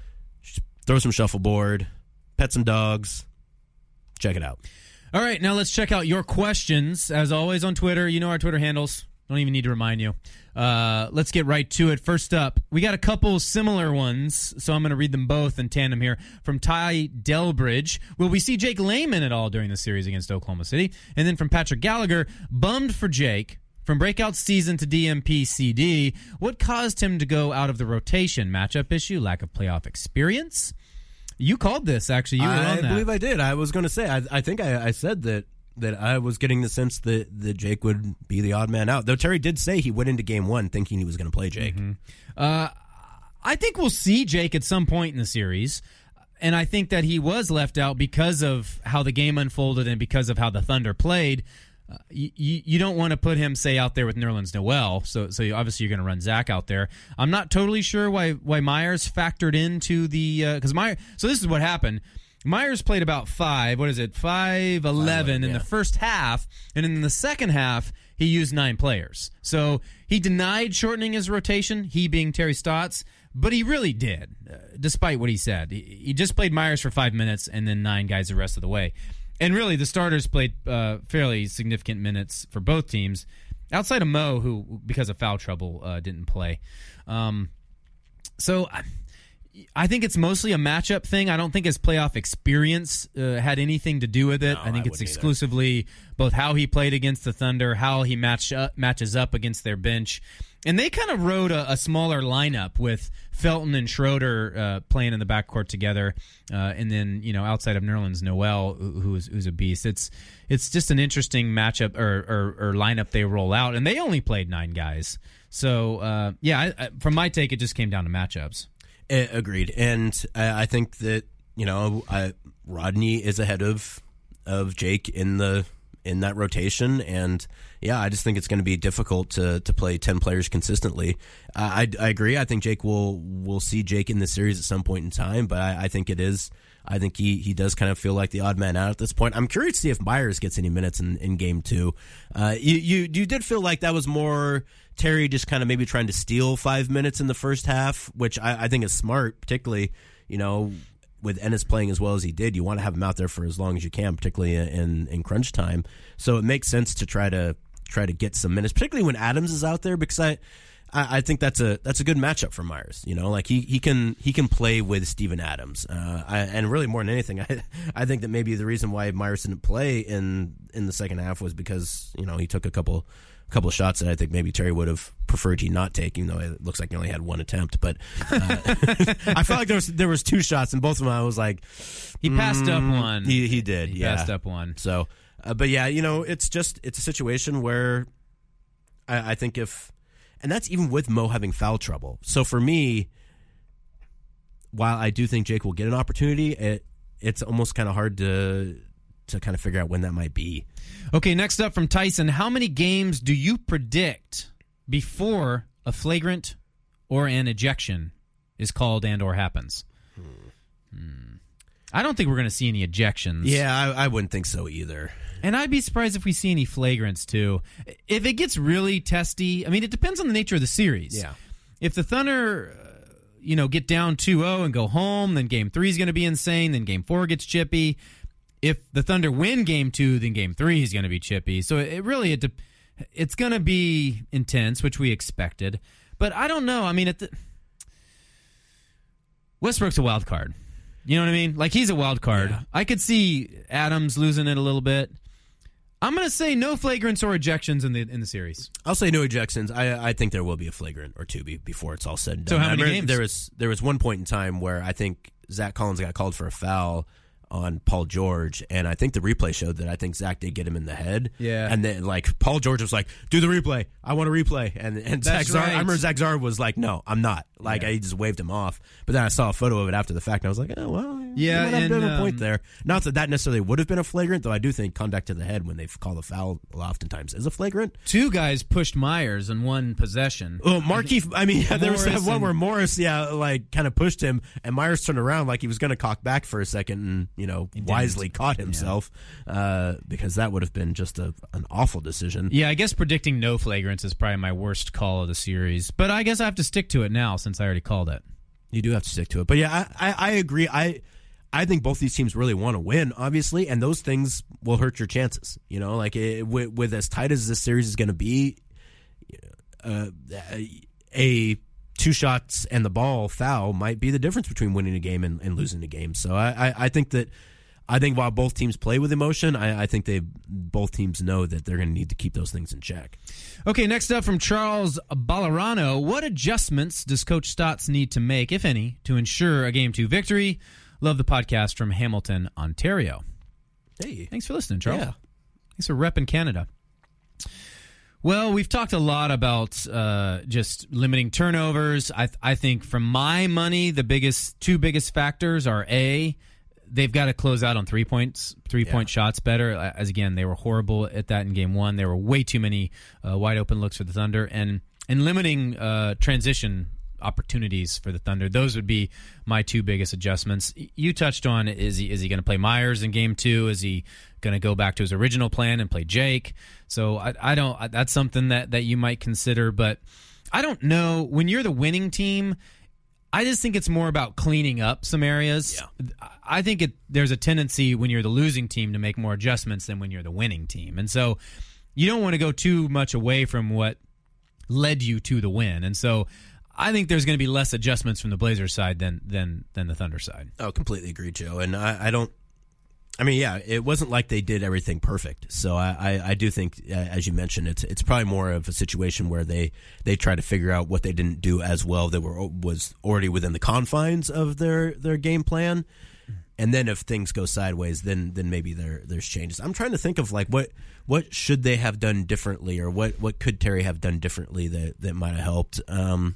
Throw some shuffleboard. Pet some dogs. Check it out. All right, now let's check out your questions. As always on Twitter, you know our Twitter handles. Don't even need to remind you. Uh, let's get right to it. First up, we got a couple similar ones, so I'm going to read them both in tandem here. From Ty Delbridge, will we see Jake Layman at all during the series against Oklahoma City? And then from Patrick Gallagher, bummed for Jake. From breakout season to D M P C D, what caused him to go out of the rotation? Matchup issue, lack of playoff experience? You called this, actually. You were I on that. I believe I did. I was going to say, I, I think I, I said that that I was getting the sense that, that Jake would be the odd man out. Though Terry did say he went into game one thinking he was going to play Jake. Mm-hmm. Uh, I think we'll see Jake at some point in the series. And I think that he was left out because of how the game unfolded and because of how the Thunder played. Uh, you, you don't want to put him, say, out there with Nerlens Noel, so so you, obviously you're going to run Zach out there. I'm not totally sure why why Myers factored into the because uh, Myers. So this is what happened. Myers played about five. What is it? Five eleven in yeah. the first half, and in the second half he used nine players. So he denied shortening his rotation. He being Terry Stotts. But he really did, uh, despite what he said. He, he just played Myers for five minutes and then nine guys the rest of the way. And really, the starters played uh, fairly significant minutes for both teams, outside of Mo, who, because of foul trouble, uh, didn't play. Um, so I, I think it's mostly a matchup thing. I don't think his playoff experience uh, had anything to do with it. No, I think I it's wouldn't exclusively both how he played against the Thunder, how he match up, matches up against their bench. And they kind of rode a, a smaller lineup with Felton and Schroeder uh, playing in the backcourt together, uh, and then you know outside of Nerlens Noel, who's who's a beast. It's it's just an interesting matchup or, or, or lineup they roll out, and they only played nine guys. So uh, yeah, I, I, from my take, it just came down to matchups. Uh, agreed, and I, I think that you know I, Rodney is ahead of of Jake in the in that rotation, and yeah, I just think it's going to be difficult to to play ten players consistently. Uh, I, I agree. I think Jake will will see Jake in this series at some point in time, but I, I think it is. I think he, he does kind of feel like the odd man out at this point. I'm curious to see if Myers gets any minutes in, in game two. Uh, you, you you did feel like that was more Terry just kind of maybe trying to steal five minutes in the first half, which I, I think is smart, particularly, you know, with Ennis playing as well as he did. You want to have him out there for as long as you can, particularly in, in crunch time. So it makes sense to try to try to get some minutes, particularly when Adams is out there, because I I, I think that's a that's a good matchup for Myers. You know, like he, he can he can play with Steven Adams, uh, I, and really more than anything, I I think that maybe the reason why Myers didn't play in in the second half was because you know he took a couple. couple of shots that I think maybe Terry would have preferred he not take, even though it looks like he only had one attempt. But uh, I felt like there was there was two shots, and both of them I was like, he passed mm, up one. He he did, he yeah, passed up one. So, uh, but yeah, you know, it's just it's a situation where I, I think if, and that's even with Mo having foul trouble. So for me, while I do think Jake will get an opportunity, it it's almost kind of hard to. to kind of figure out when that might be. Okay, next up from Tyson, how many games do you predict before a flagrant or an ejection is called and or happens? Hmm. Hmm. I don't think we're going to see any ejections. Yeah, I, I wouldn't think so either. And I'd be surprised if we see any flagrants, too. If it gets really testy, I mean, it depends on the nature of the series. Yeah. If the Thunder, uh, you know, get down two oh and go home, then game three is going to be insane, then game four gets chippy. If the Thunder win game two, then game three is going to be chippy. So it really, it, it's going to be intense, which we expected. But I don't know. I mean, at the, Westbrook's a wild card. You know what I mean? Like, he's a wild card. Yeah. I could see Adams losing it a little bit. I'm going to say no flagrants or ejections in the in the series. I'll say no ejections. I I think there will be a flagrant or two be, before it's all said and done. So how many I games? There was there was one point in time where I think Zach Collins got called for a foul on Paul George, and I think the replay showed that I think Zach did get him in the head. Yeah. And then, like, Paul George was like, do the replay. I want a replay. And and Zach That's Zar, right. I remember Zach Zar was like, no, I'm not. Like, Yeah. I just waved him off. But then I saw a photo of it after the fact, and I was like, oh, well, Yeah, you might have a bit and, of a point um, there. Not that that necessarily would have been a flagrant, though I do think contact to the head when they call the foul oftentimes is a flagrant. Two guys pushed Myers in one possession. Oh, Markieff, I mean, yeah, there was that Morris one and- where Morris, yeah, like, kind of pushed him, and Myers turned around like he was going to cock back for a second and, you know, wisely caught himself, uh, because that would have been just a, an awful decision. Yeah, I guess predicting no flagrants is probably my worst call of the series, but I guess I have to stick to it now since I already called it. You do have to stick to it. But yeah, I, I, I agree. I I think both these teams really want to win, obviously, and those things will hurt your chances. You know, like it, with, with as tight as this series is going to be, uh, a two shots and the ball foul might be the difference between winning a game and, and losing a game. So I, I, I think that I think while both teams play with emotion, I, I think they both teams know that they're going to need to keep those things in check. Okay, next up from Charles Ballerano, what adjustments does Coach Stotts need to make, if any, to ensure a Game two victory? Love the podcast from Hamilton, Ontario. Hey. Thanks for listening, Charles. Yeah. Thanks for repping Canada. Well, we've talked a lot about uh, just limiting turnovers. I, th- I think from my money, the biggest two biggest factors are A, they've got to close out on three points, three yeah. point shots better. As again, they were horrible at that in game one. There were way too many uh, wide open looks for the Thunder, and and limiting uh, transition opportunities for the Thunder. Those would be my two biggest adjustments. You touched on, is he is he going to play Myers in game two? Is he going to go back to his original plan and play Jake? So I, I don't. I, that's something that that you might consider, but I don't know. When you're the winning team, I just think it's more about cleaning up some areas. Yeah. I think it, there's a tendency when you're the losing team to make more adjustments than when you're the winning team. And so you don't want to go too much away from what led you to the win. And so I think there's going to be less adjustments from the Blazers side than than than the Thunder side. Oh, completely agree, Joe. And I, I don't I mean, yeah, it wasn't like they did everything perfect. So I, I, I do think, uh, as you mentioned, it's it's probably more of a situation where they, they try to figure out what they didn't do as well that were was already within the confines of their, their game plan. And then if things go sideways, then then maybe there there's changes. I'm trying to think of like what what should they have done differently, or what, what could Terry have done differently that, that might have helped. Um,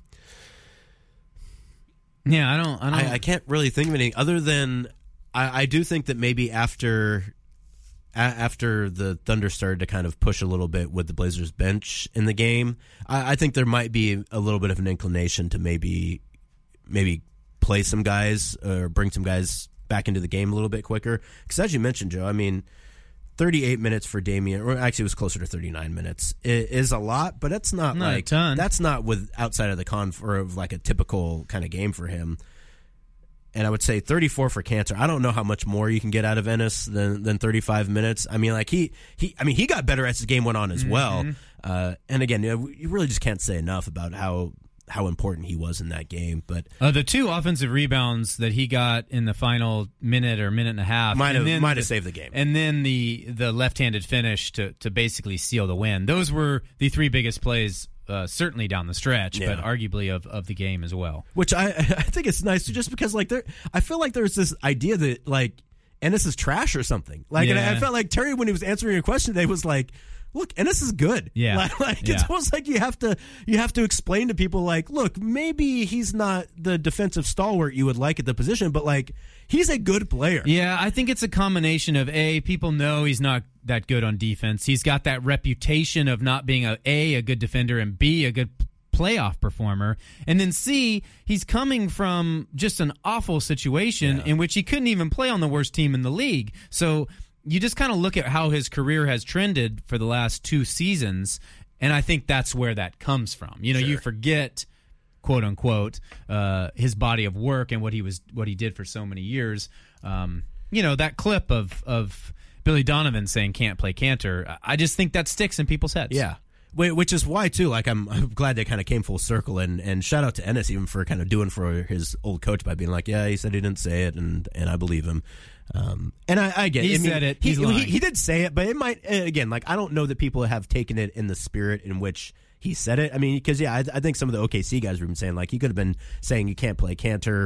yeah, I don't I don't I, I can't really think of anything other than I, I do think that maybe after a, after the Thunder started to kind of push a little bit with the Blazers bench in the game, I, I think there might be a little bit of an inclination to maybe maybe play some guys or bring some guys back into the game a little bit quicker. Because as you mentioned, Joe, I mean, thirty-eight minutes for Damian, or actually it was closer to thirty-nine minutes, it is a lot, but that's not, not like a ton. That's not with outside of the con or of like a typical kind of game for him. And I would say thirty-four for Cantor. I don't know how much more you can get out of Ennis than than thirty-five minutes. I mean, like he he. I mean, he got better as the game went on as Mm-hmm. well. Uh, and again, you know, you really just can't say enough about how how important he was in that game. But Uh, the two offensive rebounds that he got in the final minute or minute and a half might have and then might the- have saved the game. And then the the left-handed finish to to basically seal the win. Those were the three biggest plays, uh, certainly down the stretch, Yeah. but arguably of, of the game as well. Which I I think it's nice just because like there I feel like there's this idea that like Ennis is trash or something. Like and I, I Yeah. felt like Terry, when he was answering a question today, was like, look, Ennis is good. Yeah. Like, like it's Yeah. almost like you have to you have to explain to people like, look, maybe he's not the defensive stalwart you would like at the position, but like he's a good player. Yeah, I think it's a combination of A, people know he's not that good on defense. He's got that reputation of not being a A, a good defender, and B, a good playoff performer. And then C, he's coming from just an awful situation Yeah. in which he couldn't even play on the worst team in the league. So you just kind of look at how his career has trended for the last two seasons, and I think that's where that comes from. You know, you Sure. forget, quote unquote, uh, his body of work and what he was, what he did for so many years. Um, you know, that clip of of Billy Donovan saying "can't play Cantor." I just think that sticks in people's heads. Yeah. Wh- Which is why too, like I'm, I'm glad they kind of came full circle, and, and shout out to Ennis even for kind of doing for his old coach by being like, yeah, he said he didn't say it, and, and I believe him. Um, and I, I get He I mean, said it. He, He's he, lying. he did say it, but it might uh, again, like I don't know that people have taken it in the spirit in which he said it. I mean, because yeah, I, I think some of the O K C guys were even saying like he could have been saying you can't play Cantor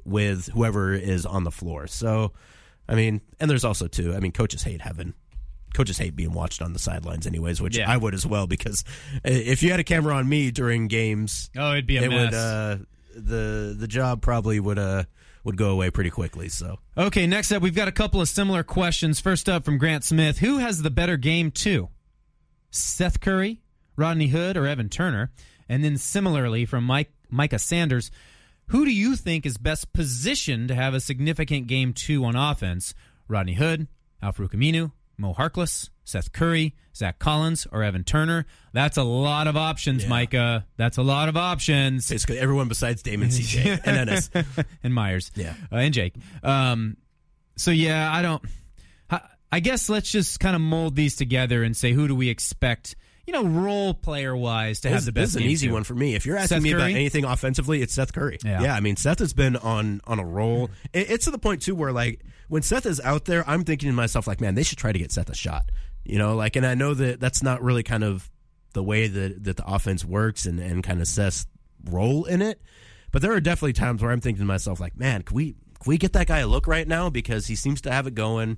with whoever is on the floor. So, I mean, and there's also too. I mean, coaches hate having. Coaches hate being watched on the sidelines anyways, which yeah. I would as well, because if you had a camera on me during games, oh, it'd be a it mess. Would, uh, the the job probably would uh would go away pretty quickly. So okay, next up we've got a couple of similar questions. First up from Grant Smith: who has the better game two, Seth Curry, Rodney Hood, or Evan Turner? And then similarly from Mike Micah Sanders: who do you think is best positioned to have a significant game two on offense, Rodney Hood, Al-Farouq Aminu, Mo Harkless, Seth Curry, Zach Collins, or Evan Turner? That's a lot of options, yeah. Micah. That's a lot of options. Basically everyone besides Damon, C J, and Ennis. and Myers. Yeah. Uh, and Jake. Um, so, yeah, I don't... I guess let's just kind of mold these together and say, who do we expect, you know, role player-wise to this, have the best This is an game easy two? one for me. If you're asking Seth me Curry? about anything offensively, it's Seth Curry. Yeah. yeah, I mean, Seth has been on, on a roll. It, it's to the point, too, where, like, when Seth is out there, I'm thinking to myself, like, man, they should try to get Seth a shot. You know, like, and I know that that's not really kind of the way that, that the offense works and, and kind of Seth's role in it. But there are definitely times where I'm thinking to myself, like, man, can we, can we get that guy a look right now? Because he seems to have it going.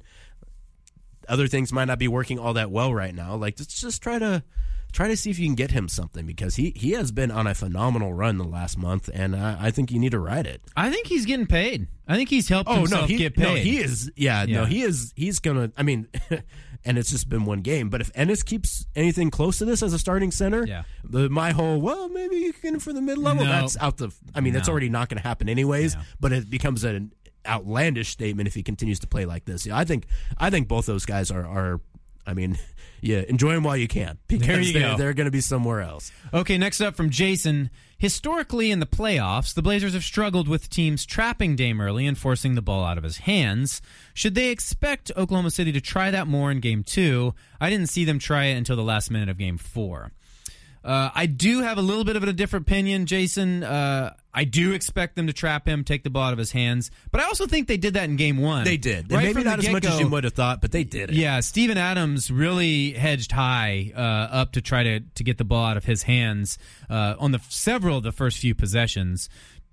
Other things might not be working all that well right now. Like, let's just try to try to see if you can get him something, because he, he has been on a phenomenal run the last month, and I, I think you need to ride it. I think he's getting paid. I think he's helped Oh himself no, he, get paid. no, he is. Yeah, Yeah. no, he is. He's gonna. I mean, and it's just been one game. But if Ennis keeps anything close to this as a starting center, Yeah. the my whole well, maybe you can get him for the mid level. No. That's out the. I mean, that's No. already not going to happen anyways. No. But it becomes an outlandish statement if he continues to play like this. Yeah, I think. I think both those guys are. are I mean, yeah, enjoy them while you can, because There you they're, go. they're going to be somewhere else. Okay, next up from Jason. Historically, in the playoffs, the Blazers have struggled with teams trapping Dame early and forcing the ball out of his hands. Should they expect Oklahoma City to try that more in Game two? I didn't see them try it until the last minute of Game four. Uh, I do have a little bit of a different opinion, Jason. Uh, I do expect them to trap him, take the ball out of his hands. But I also think they did that in Game one. They did. Right Maybe from not the as much as get-go. you might have thought, but they did it. Yeah, Steven Adams really hedged high uh, up to try to, to get the ball out of his hands uh, on the several of the first few possessions,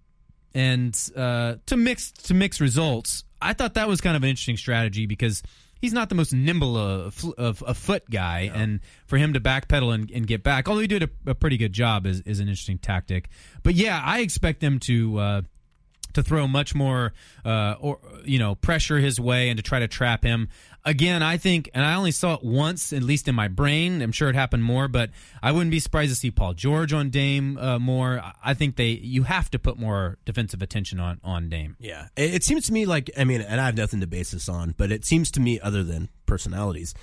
and uh, to mix to mix results. I thought that was kind of an interesting strategy, because he's not the most nimble of, of a foot guy, no. and for him to backpedal and, and get back, although he did a, a pretty good job, is, is an interesting tactic. But yeah, I expect them to. Uh, to throw much more, uh, or you know, pressure his way and to try to trap him. Again, I think, and I only saw it once, at least in my brain. I'm sure it happened more, but I wouldn't be surprised to see Paul George on Dame uh, more. I think they, you have to put more defensive attention on, on Dame. Yeah. It, it seems to me like, I mean, and I have nothing to base this on, but it seems to me, other than personalities,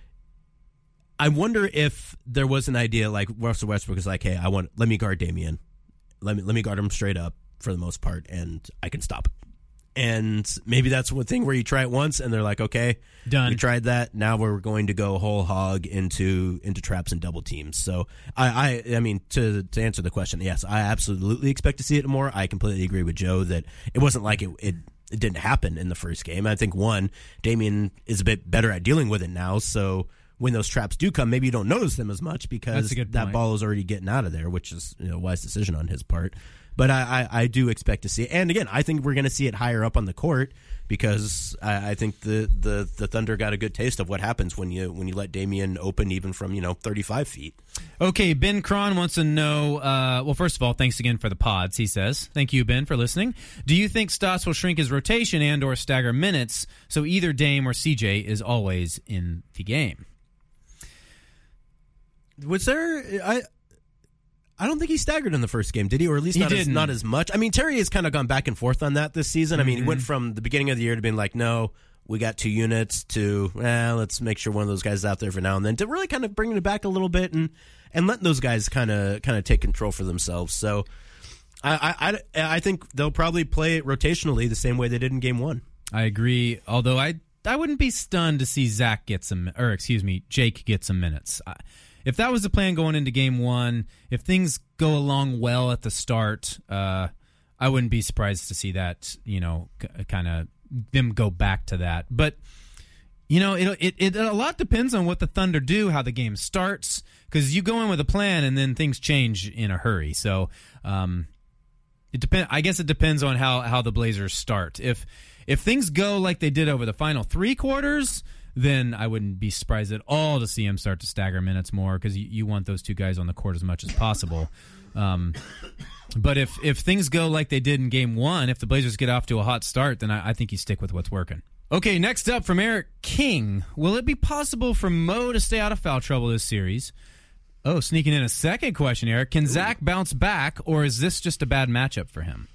I wonder if there was an idea like Russell Westbrook is like, hey, I want, let me guard Damian. Let me, let me guard him straight up for the most part, and I can stop it. And maybe that's one thing where you try it once and they're like, okay, done. We tried that. Now we're going to go whole hog into into traps and double teams. So I I, I mean to to answer the question, yes, I absolutely expect to see it more. I completely agree with Joe that it wasn't like it, it it didn't happen in the first game. I think one, Damian is a bit better at dealing with it now, so when those traps do come, maybe you don't notice them as much because that point. ball is already getting out of there, which is, you know, a wise decision on his part. But I, I, I do expect to see it. And again, I think we're going to see it higher up on the court, because I, I think the, the, the Thunder got a good taste of what happens when you when you let Damian open even from, you know, thirty-five feet. Okay, Ben Cron wants to know, uh, well, first of all, thanks again for the pods, he says. Thank you, Ben, for listening. Do you think Stotts will shrink his rotation and or stagger minutes so either Dame or C J is always in the game? Was there... I. I don't think he staggered in the first game, did he? Or at least He not as, didn't. not as much. I mean, Terry has kind of gone back and forth on that this season. I mean, he went from the beginning of the year to being like, no, we got two units, to, eh, let's make sure one of those guys is out there for now and then, to really kind of bringing it back a little bit and, and letting those guys kind of kind of take control for themselves. So I, I, I think they'll probably play it rotationally the same way they did in game one. I agree, although I I wouldn't be stunned to see Zach get some, or excuse me, Jake get some minutes. I, If that was the plan going into game one, if things go along well at the start, uh, I wouldn't be surprised to see that, you know, c- kind of them go back to that. But, you know, it, it, it a lot depends on what the Thunder do, how the game starts, because you go in with a plan and then things change in a hurry. So, um, it depend. I guess it depends on how, how the Blazers start. If if things go like they did over the final three quarters, then I wouldn't be surprised at all to see him start to stagger minutes more because you, you want those two guys on the court as much as possible. Um, but if if things go like they did in game one, if the Blazers get off to a hot start, then I, I think you stick with what's working. Okay, next up from Eric King. Will it be possible for Mo to stay out of foul trouble this series? Oh, sneaking in a second question, Eric. Can Zach bounce back, or is this just a bad matchup for him?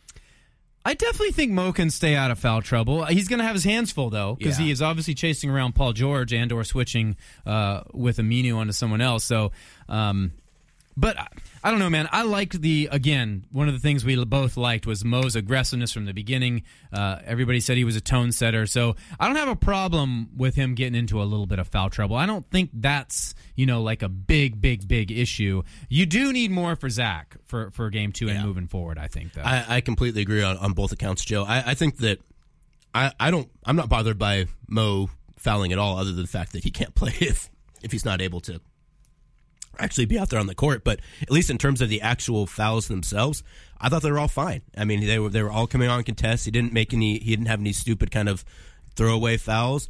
I definitely think Mo can stay out of foul trouble. He's going to have his hands full, though, because yeah. he is obviously chasing around Paul George and or switching uh, with Aminu onto someone else. So, um, but I don't know, man. I liked the, again, one of the things we both liked was Mo's aggressiveness from the beginning. Uh, everybody said he was a tone setter. So I don't have a problem with him getting into a little bit of foul trouble. I don't think that's, you know, like a big, big, big issue. You do need more for Zach for, for game two yeah. and moving forward, I think, though. I, I completely agree on, on both accounts, Joe. I, I think that I, I don't, I'm not bothered by Mo fouling at all, other than the fact that he can't play if, if he's not able to actually be out there on the court. But at least in terms of the actual fouls themselves, I thought they were all fine. I mean, they were they were all coming on contests. He didn't make any. He didn't have any stupid kind of throwaway fouls.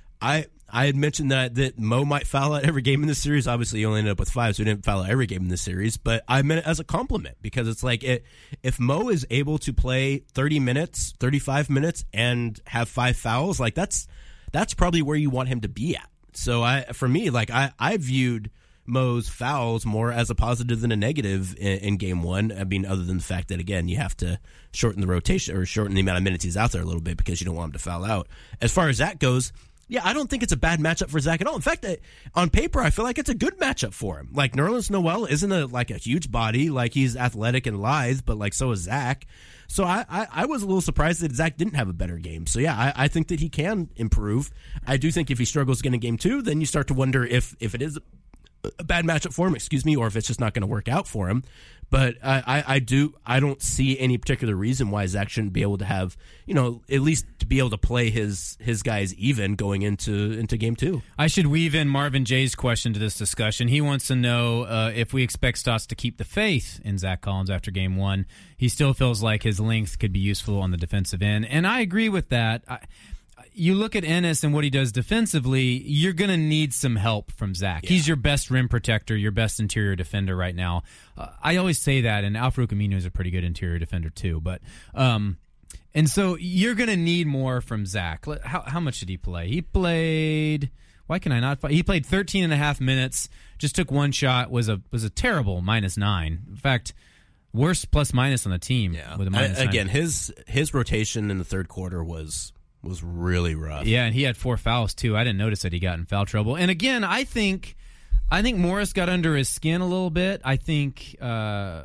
I I had mentioned that that Mo might foul out every game in this series. Obviously, he only ended up with five, so he didn't foul out every game in this series. But I meant it as a compliment because it's like it, if Mo is able to play thirty minutes, thirty-five minutes, and have five fouls, like that's that's probably where you want him to be at. So I, for me, like I I viewed Mo's fouls more as a positive than a negative in, in game one. I mean, other than the fact that, again, you have to shorten the rotation or shorten the amount of minutes he's out there a little bit because you don't want him to foul out. As far as that goes, yeah, I don't think it's a bad matchup for Zach at all. In fact, on paper, I feel like it's a good matchup for him. Like, Nerlens Noel isn't a, like a huge body. Like, he's athletic and lithe, but like so is Zach. So I, I, I was a little surprised that Zach didn't have a better game. So yeah, I, I think that he can improve. I do think if he struggles again in game two, then you start to wonder if, if it is a bad matchup for him, excuse me, or if it's just not going to work out for him. But I, I, I do I don't see any particular reason why Zach shouldn't be able to have, you know, at least to be able to play his his guys even going into into game two. I should weave in Marvin Jay's question to this discussion. He wants to know uh, if we expect Stotts to keep the faith in Zach Collins after game one. He still feels like his length could be useful on the defensive end, and I agree with that. I, You look at Ennis and what he does defensively, you're going to need some help from Zach. Yeah. He's your best rim protector, your best interior defender right now. Uh, I always say that, and Al-Farouq Aminu is a pretty good interior defender too. But um, and so you're going to need more from Zach. How, how much did he play? He played, why can I not find? He played thirteen and a half minutes, just took one shot, was a was a terrible minus nine. In fact, worst plus minus on the team. Yeah. With a minus I, again, nine. his his rotation in the third quarter was... was really rough. Yeah, and he had four fouls too. I didn't notice that he got in foul trouble. And again, I think I think Morris got under his skin a little bit. I think uh,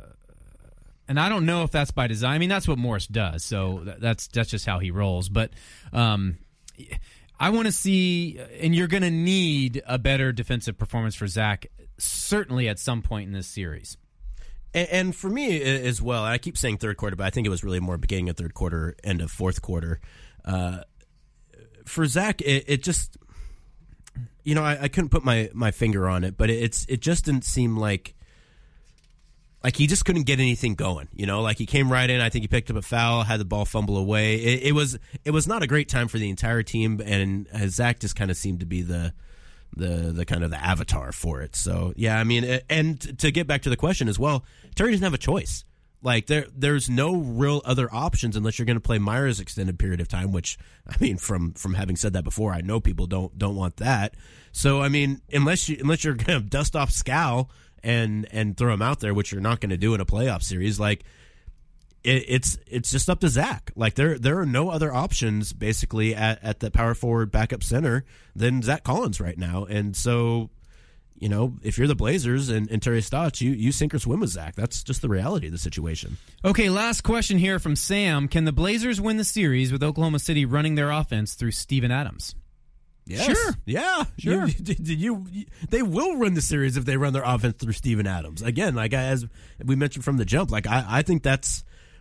and I don't know if that's by design. I mean, that's what Morris does. So that's that's just how he rolls. But um, I want to see, and you're going to need a better defensive performance for Zach certainly at some point in this series. And, and for me as well, I keep saying third quarter, but I think it was really more beginning of third quarter, end of fourth quarter. Uh, for Zach, it, it just, you know, I, I couldn't put my, my finger on it, but it, it's it just didn't seem like like he just couldn't get anything going. You know, like he came right in. I think he picked up a foul, had the ball fumble away. It, it was it was not a great time for the entire team, and Zach just kind of seemed to be the the the kind of the avatar for it. So yeah, I mean, and to get back to the question as well, Terry doesn't have a choice. Like, there, there's no real other options unless you're going to play Myers extended period of time, which, I mean, from from having said that before, I know people don't don't want that. So, I mean, unless, you, unless you're going to dust off Scal and and throw him out there, which you're not going to do in a playoff series, like, it, it's it's just up to Zach. Like, there there are no other options, basically, at, at the power forward backup center than Zach Collins right now. And so... You know, if you're the Blazers and, and Terry Stotts, you, you sink or swim with Zach. That's just the reality of the situation. Okay, last question here from Sam. Can the Blazers win the series with Oklahoma City running their offense through Steven Adams? Yes. Sure. Yeah. Sure. You, you, you, they will run the series if they run their offense through Steven Adams. Again, like as we mentioned from the jump, like I, I think that's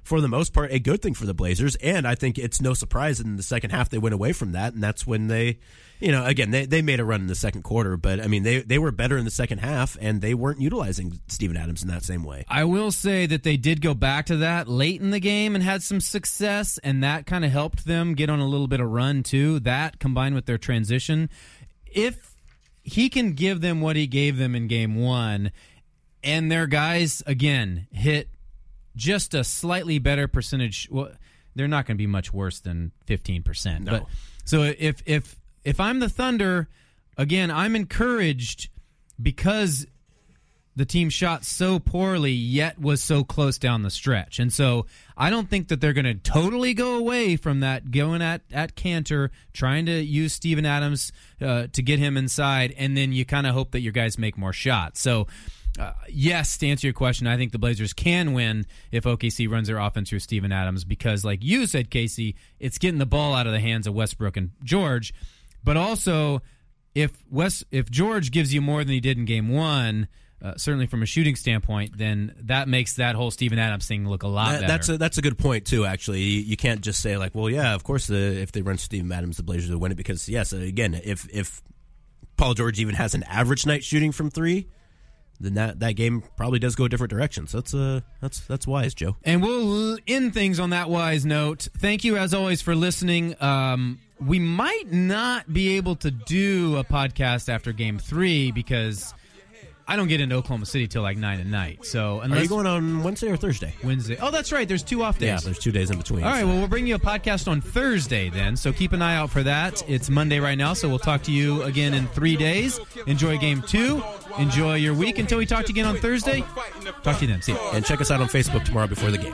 for the most part, a good thing for the Blazers. And I think it's no surprise in the second half they went away from that, and that's when they, you know, again, they, they made a run in the second quarter. But, I mean, they, they were better in the second half, and they weren't utilizing Steven Adams in that same way. I will say that they did go back to that late in the game and had some success, and that kind of helped them get on a little bit of run, too. That, combined with their transition. If he can give them what he gave them in game one, and their guys, again, hit just a slightly better percentage. Well, they're not going to be much worse than fifteen percent. No. But so if if if I'm the Thunder, again, I'm encouraged because the team shot so poorly yet was so close down the stretch. And so I don't think that they're going to totally go away from that, going at, at Cantor, trying to use Steven Adams uh, to get him inside, and then you kind of hope that your guys make more shots. So, uh, yes, to answer your question, I think the Blazers can win if O K C runs their offense through Steven Adams because, like you said, Casey, it's getting the ball out of the hands of Westbrook and George. But also, if West, if George gives you more than he did in game one, Uh, certainly from a shooting standpoint, then that makes that whole Steven Adams thing look a lot that, better. That's a, that's a good point, too, actually. You, you can't just say, like, well, yeah, of course, the, if they run Steven Adams, the Blazers will win it. Because, yes, again, if if Paul George even has an average night shooting from three, then that, that game probably does go a different direction. So that's, uh, that's, that's wise, Joe. And we'll end things on that wise note. Thank you, as always, for listening. Um, we might not be able to do a podcast after game three because I don't get into Oklahoma City till like nine at night. So unless Are you going on Wednesday or Thursday? Wednesday. Oh, that's right. There's two off days. Yeah, there's two days in between. All right, so. well, we'll bring you a podcast on Thursday then, so keep an eye out for that. It's Monday right now, so we'll talk to you again in three days. Enjoy game two. Enjoy your week until we talk to you again on Thursday. Talk to you then. See you. And check us out on Facebook tomorrow before the game.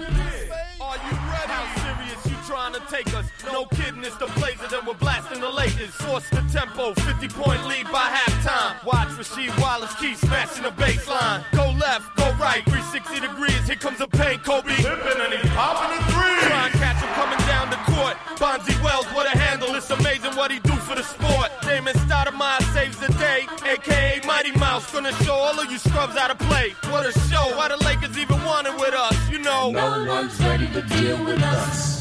Take us. No kidding, it's the Blazers and we're blasting the Lakers. Force the tempo, fifty-point lead by halftime. Watch Rasheed Wallace keep smashing the baseline. Go left, go right, three sixty degrees. Here comes a paint, Kobe. Tipping and he's popping a three. Try and catch him coming down the court. Bonzi Wells, what a handle. It's amazing what he do for the sport. Damon Stoudemire saves the day, a k a. Mighty Mouse. Gonna show all of you scrubs how to play. What a show. Why the Lakers even want it with us, you know. No one's ready to deal with us.